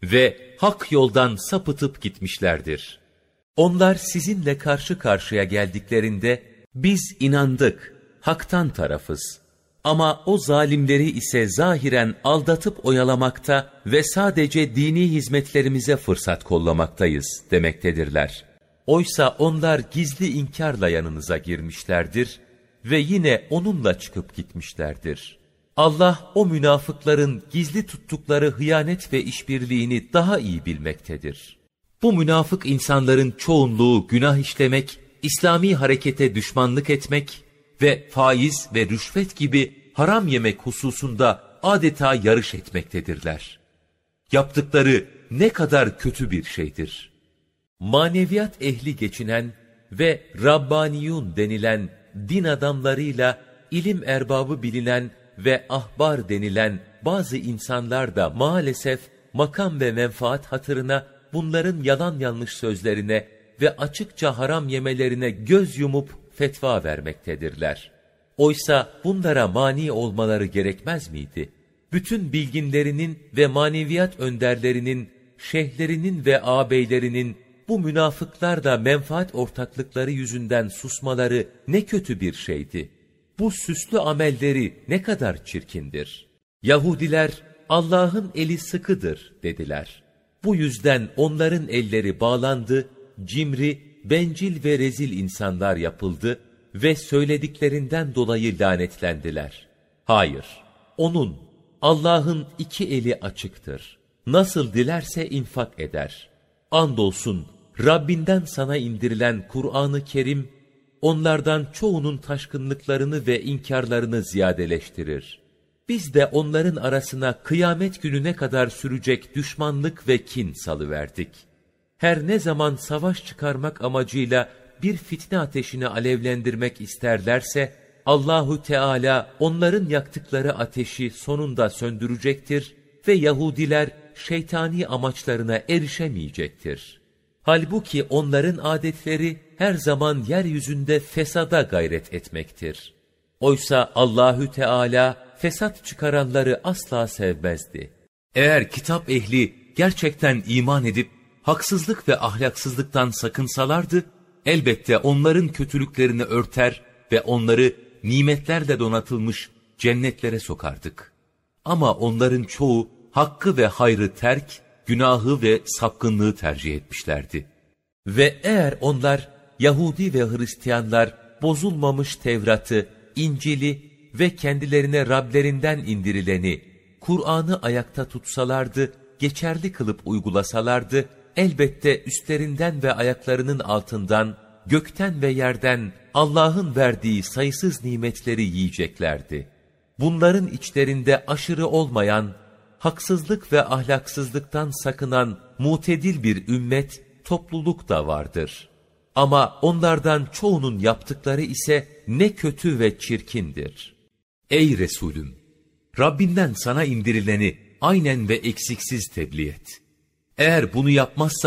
Ve hak yoldan sapıtıp gitmişlerdir. Onlar sizinle karşı karşıya geldiklerinde, biz inandık, haktan tarafız. Ama o zalimleri ise zahiren aldatıp oyalamakta ve sadece dini hizmetlerimize fırsat kollamaktayız demektedirler. Oysa onlar gizli inkarla yanınıza girmişlerdir ve yine onunla çıkıp gitmişlerdir. Allah o münafıkların gizli tuttukları hıyanet ve işbirliğini daha iyi bilmektedir. Bu münafık insanların çoğunluğu günah işlemek, İslami harekete düşmanlık etmek ve faiz ve rüşvet gibi haram yemek hususunda adeta yarış etmektedirler. Yaptıkları ne kadar kötü bir şeydir. Maneviyat ehli geçinen ve Rabbaniyun denilen din adamlarıyla ilim erbabı bilinen ve ahbar denilen bazı insanlar da maalesef makam ve menfaat hatırına bunların yalan yanlış sözlerine ve açıkça haram yemelerine göz yumup fetva vermektedirler. Oysa bunlara mani olmaları gerekmez miydi? Bütün bilginlerinin ve maneviyat önderlerinin, şeyhlerinin ve ağabeylerinin bu münafıklarla menfaat ortaklıkları yüzünden susmaları ne kötü bir şeydi. Bu süslü amelleri ne kadar çirkindir. Yahudiler, Allah'ın eli sıkıdır dediler. Bu yüzden onların elleri bağlandı, cimri, bencil ve rezil insanlar yapıldı ve söylediklerinden dolayı lanetlendiler. Hayır, onun, Allah'ın iki eli açıktır. Nasıl dilerse infak eder. Andolsun Rabbinden sana indirilen Kur'an-ı Kerim, onlardan çoğunun taşkınlıklarını ve inkarlarını ziyadeleştirir. Biz de onların arasına kıyamet gününe kadar sürecek düşmanlık ve kin salıverdik. Her ne zaman savaş çıkarmak amacıyla bir fitne ateşini alevlendirmek isterlerse, Allahu Teala onların yaktıkları ateşi sonunda söndürecektir ve Yahudiler şeytani amaçlarına erişemeyecektir. Halbuki onların adetleri her zaman yeryüzünde fesada gayret etmektir. Oysa Allahü Teala fesat çıkaranları asla sevmezdi. Eğer kitap ehli gerçekten iman edip haksızlık ve ahlaksızlıktan sakınsalardı, elbette onların kötülüklerini örter ve onları nimetlerle donatılmış cennetlere sokardık. Ama onların çoğu hakkı ve hayrı terk, günahı ve sapkınlığı tercih etmişlerdi. Ve eğer onlar Yahudi ve Hristiyanlar bozulmamış Tevrat'ı, İncil'i ve kendilerine Rablerinden indirileni, Kur'an'ı ayakta tutsalardı, geçerli kılıp uygulasalardı, elbette üstlerinden ve ayaklarının altından, gökten ve yerden Allah'ın verdiği sayısız nimetleri yiyeceklerdi. Bunların içlerinde aşırı olmayan, haksızlık ve ahlaksızlıktan sakınan mutedil bir ümmet, topluluk da vardır. Ama onlardan çoğunun yaptıkları ise ne kötü ve çirkindir. Ey Resulüm! Rabbinden sana indirileni aynen ve eksiksiz tebliğ et. Eğer bunu yapmazsan,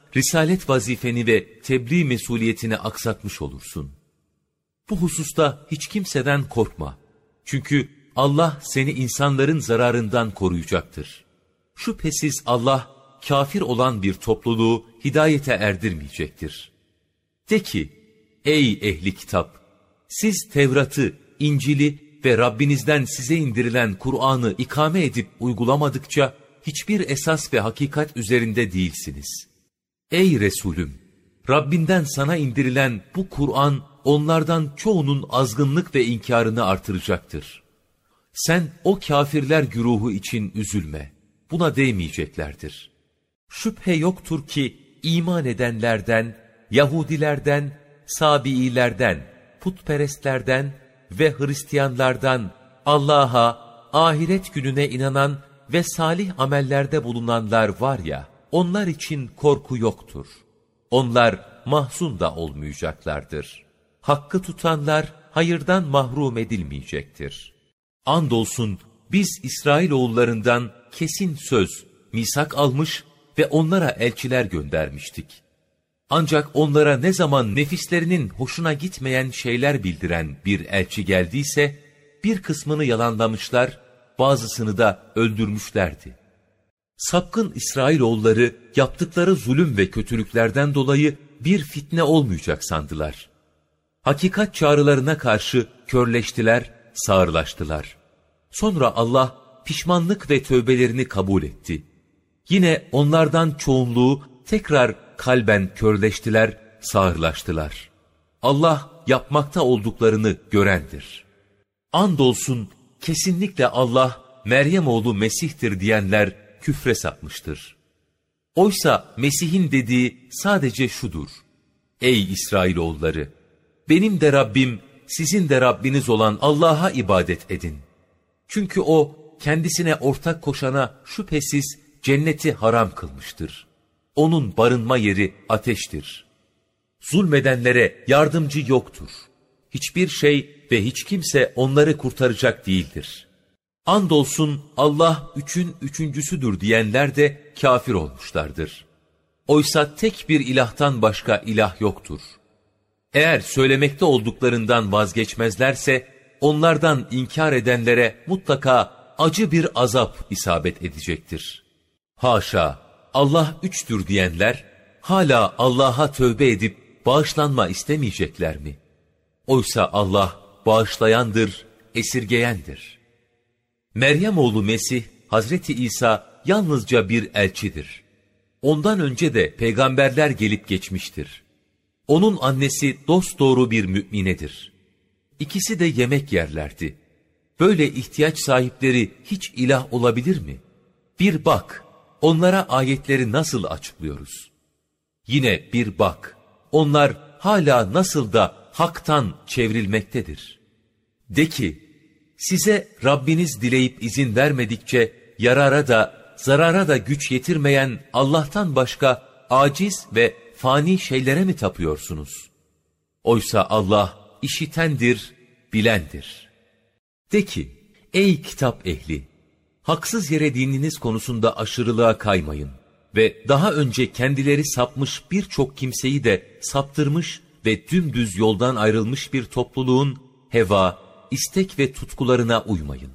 risalet vazifeni ve tebliğ mesuliyetini aksatmış olursun. Bu hususta hiç kimseden korkma. Çünkü Allah seni insanların zararından koruyacaktır. Şüphesiz Allah, kafir olan bir topluluğu hidayete erdirmeyecektir. De ki, ey ehli kitap! Siz Tevrat'ı, İncil'i ve Rabbinizden size indirilen Kur'an'ı ikame edip uygulamadıkça, hiçbir esas ve hakikat üzerinde değilsiniz. Ey Resulüm! Rabbinden sana indirilen bu Kur'an, onlardan çoğunun azgınlık ve inkarını artıracaktır. Sen o kafirler güruhu için üzülme. Buna değmeyeceklerdir. Şüphe yoktur ki iman edenlerden, Yahudilerden, Sabiilerden, putperestlerden ve Hristiyanlardan Allah'a, ahiret gününe inanan ve salih amellerde bulunanlar var ya, onlar için korku yoktur. Onlar mahzun da olmayacaklardır. Hakkı tutanlar hayırdan mahrum edilmeyecektir. Andolsun biz İsrailoğullarından kesin söz, misak almış ve onlara elçiler göndermiştik. Ancak onlara ne zaman nefislerinin hoşuna gitmeyen şeyler bildiren bir elçi geldiyse, bir kısmını yalanlamışlar, bazısını da öldürmüşlerdi. Sapkın İsrailoğulları yaptıkları zulüm ve kötülüklerden dolayı bir fitne olmayacak sandılar. Hakikat çağrılarına karşı körleştiler, sağırlaştılar. Sonra Allah pişmanlık ve tövbelerini kabul etti. Yine onlardan çoğunluğu tekrar kalben körleştiler, sağırlaştılar. Allah yapmakta olduklarını görendir. Andolsun kesinlikle Allah Meryem oğlu Mesih'tir diyenler küfre sapmıştır. Oysa Mesih'in dediği sadece şudur: Ey İsrailoğulları! Benim de Rabbim, sizin de Rabbiniz olan Allah'a ibadet edin. Çünkü O, kendisine ortak koşana şüphesiz cenneti haram kılmıştır. Onun barınma yeri ateştir. Zulmedenlere yardımcı yoktur. Hiçbir şey ve hiç kimse onları kurtaracak değildir. Andolsun Allah üçün üçüncüsüdür diyenler de kafir olmuşlardır. Oysa tek bir ilahtan başka ilah yoktur. Eğer söylemekte olduklarından vazgeçmezlerse, onlardan inkar edenlere mutlaka acı bir azap isabet edecektir. Haşa! Allah üçtür diyenler, hala Allah'a tövbe edip bağışlanma istemeyecekler mi? Oysa Allah bağışlayandır, esirgeyendir. Meryem oğlu Mesih, Hazreti İsa yalnızca bir elçidir. Ondan önce de peygamberler gelip geçmiştir. Onun annesi dosdoğru bir müminedir. İkisi de yemek yerlerdi. Böyle ihtiyaç sahipleri hiç ilah olabilir mi? Bir bak, onlara ayetleri nasıl açıklıyoruz? Yine bir bak, onlar hala nasıl da haktan çevrilmektedir. De ki, size Rabbiniz dileyip izin vermedikçe yarara da zarara da güç yetirmeyen Allah'tan başka aciz ve fani şeylere mi tapıyorsunuz? Oysa Allah işitendir, bilendir. De ki, ey kitap ehli! Haksız yere dininiz konusunda aşırılığa kaymayın ve daha önce kendileri sapmış birçok kimseyi de saptırmış ve dümdüz yoldan ayrılmış bir topluluğun heva, istek ve tutkularına uymayın.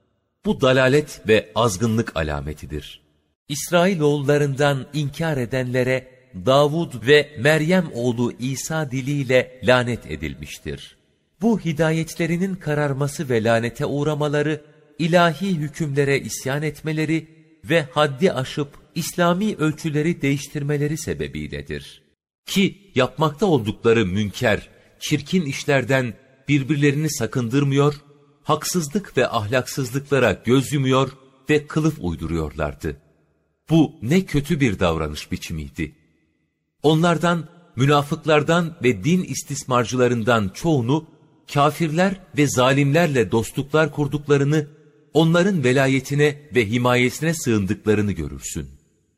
Bu dalalet ve azgınlık alametidir. İsrailoğullarından inkar edenlere Davud ve Meryem oğlu İsa diliyle lanet edilmiştir. Bu hidayetlerinin kararması ve lanete uğramaları, ilahi hükümlere isyan etmeleri ve haddi aşıp İslami ölçüleri değiştirmeleri sebebiyledir. Ki yapmakta oldukları münker, çirkin işlerden birbirlerini sakındırmıyor, haksızlık ve ahlaksızlıklara göz yumuyor ve kılıf uyduruyorlardı. Bu ne kötü bir davranış biçimiydi. Onlardan, münafıklardan ve din istismarcılarından çoğunu, kafirler ve zalimlerle dostluklar kurduklarını, onların velayetine ve himayesine sığındıklarını görürsün.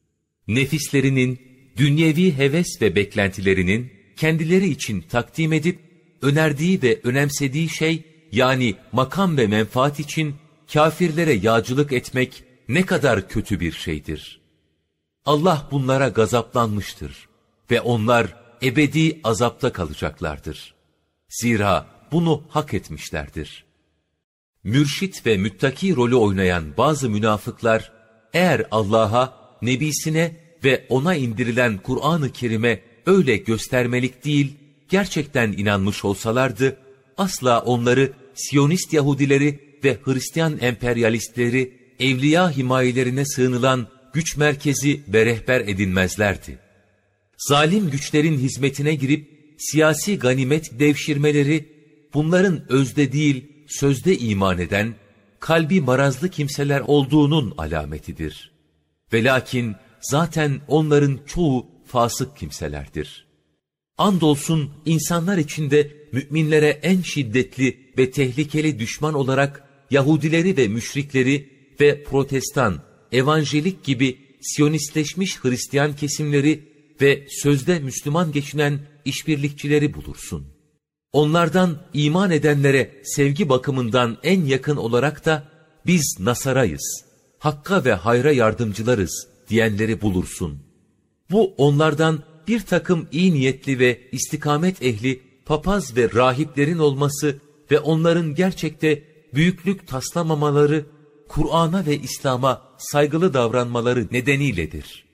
Nefislerinin, dünyevi heves ve beklentilerinin kendileri için takdim edip, önerdiği ve önemsediği şey, yani makam ve menfaat için kafirlere yağcılık etmek ne kadar kötü bir şeydir. Allah bunlara gazaplanmıştır ve onlar ebedi azapta kalacaklardır. Zira bunu hak etmişlerdir. Mürşit ve müttaki rolü oynayan bazı münafıklar, eğer Allah'a, Nebisine ve ona indirilen Kur'an-ı Kerim'e öyle göstermelik değil, gerçekten inanmış olsalardı, asla onları Siyonist Yahudileri ve Hristiyan emperyalistleri, evliya himayelerine sığınılan güç merkezi ve rehber edinmezlerdi. Zalim güçlerin hizmetine girip siyasi ganimet devşirmeleri, bunların özde değil, sözde iman eden, kalbi marazlı kimseler olduğunun alametidir. Ve lakin zaten onların çoğu fasık kimselerdir. Andolsun insanlar içinde müminlere en şiddetli ve tehlikeli düşman olarak Yahudileri ve müşrikleri ve Protestan, Evanjelik gibi Siyonistleşmiş Hristiyan kesimleri ve sözde Müslüman geçinen işbirlikçileri bulursun. Onlardan iman edenlere sevgi bakımından en yakın olarak da biz Nasarayız, Hakka ve hayra yardımcılarız diyenleri bulursun. Bu onlardan bir takım iyi niyetli ve istikamet ehli papaz ve rahiplerin olması ve onların gerçekte büyüklük taslamamaları, Kur'an'a ve İslam'a saygılı davranmaları nedeniyledir.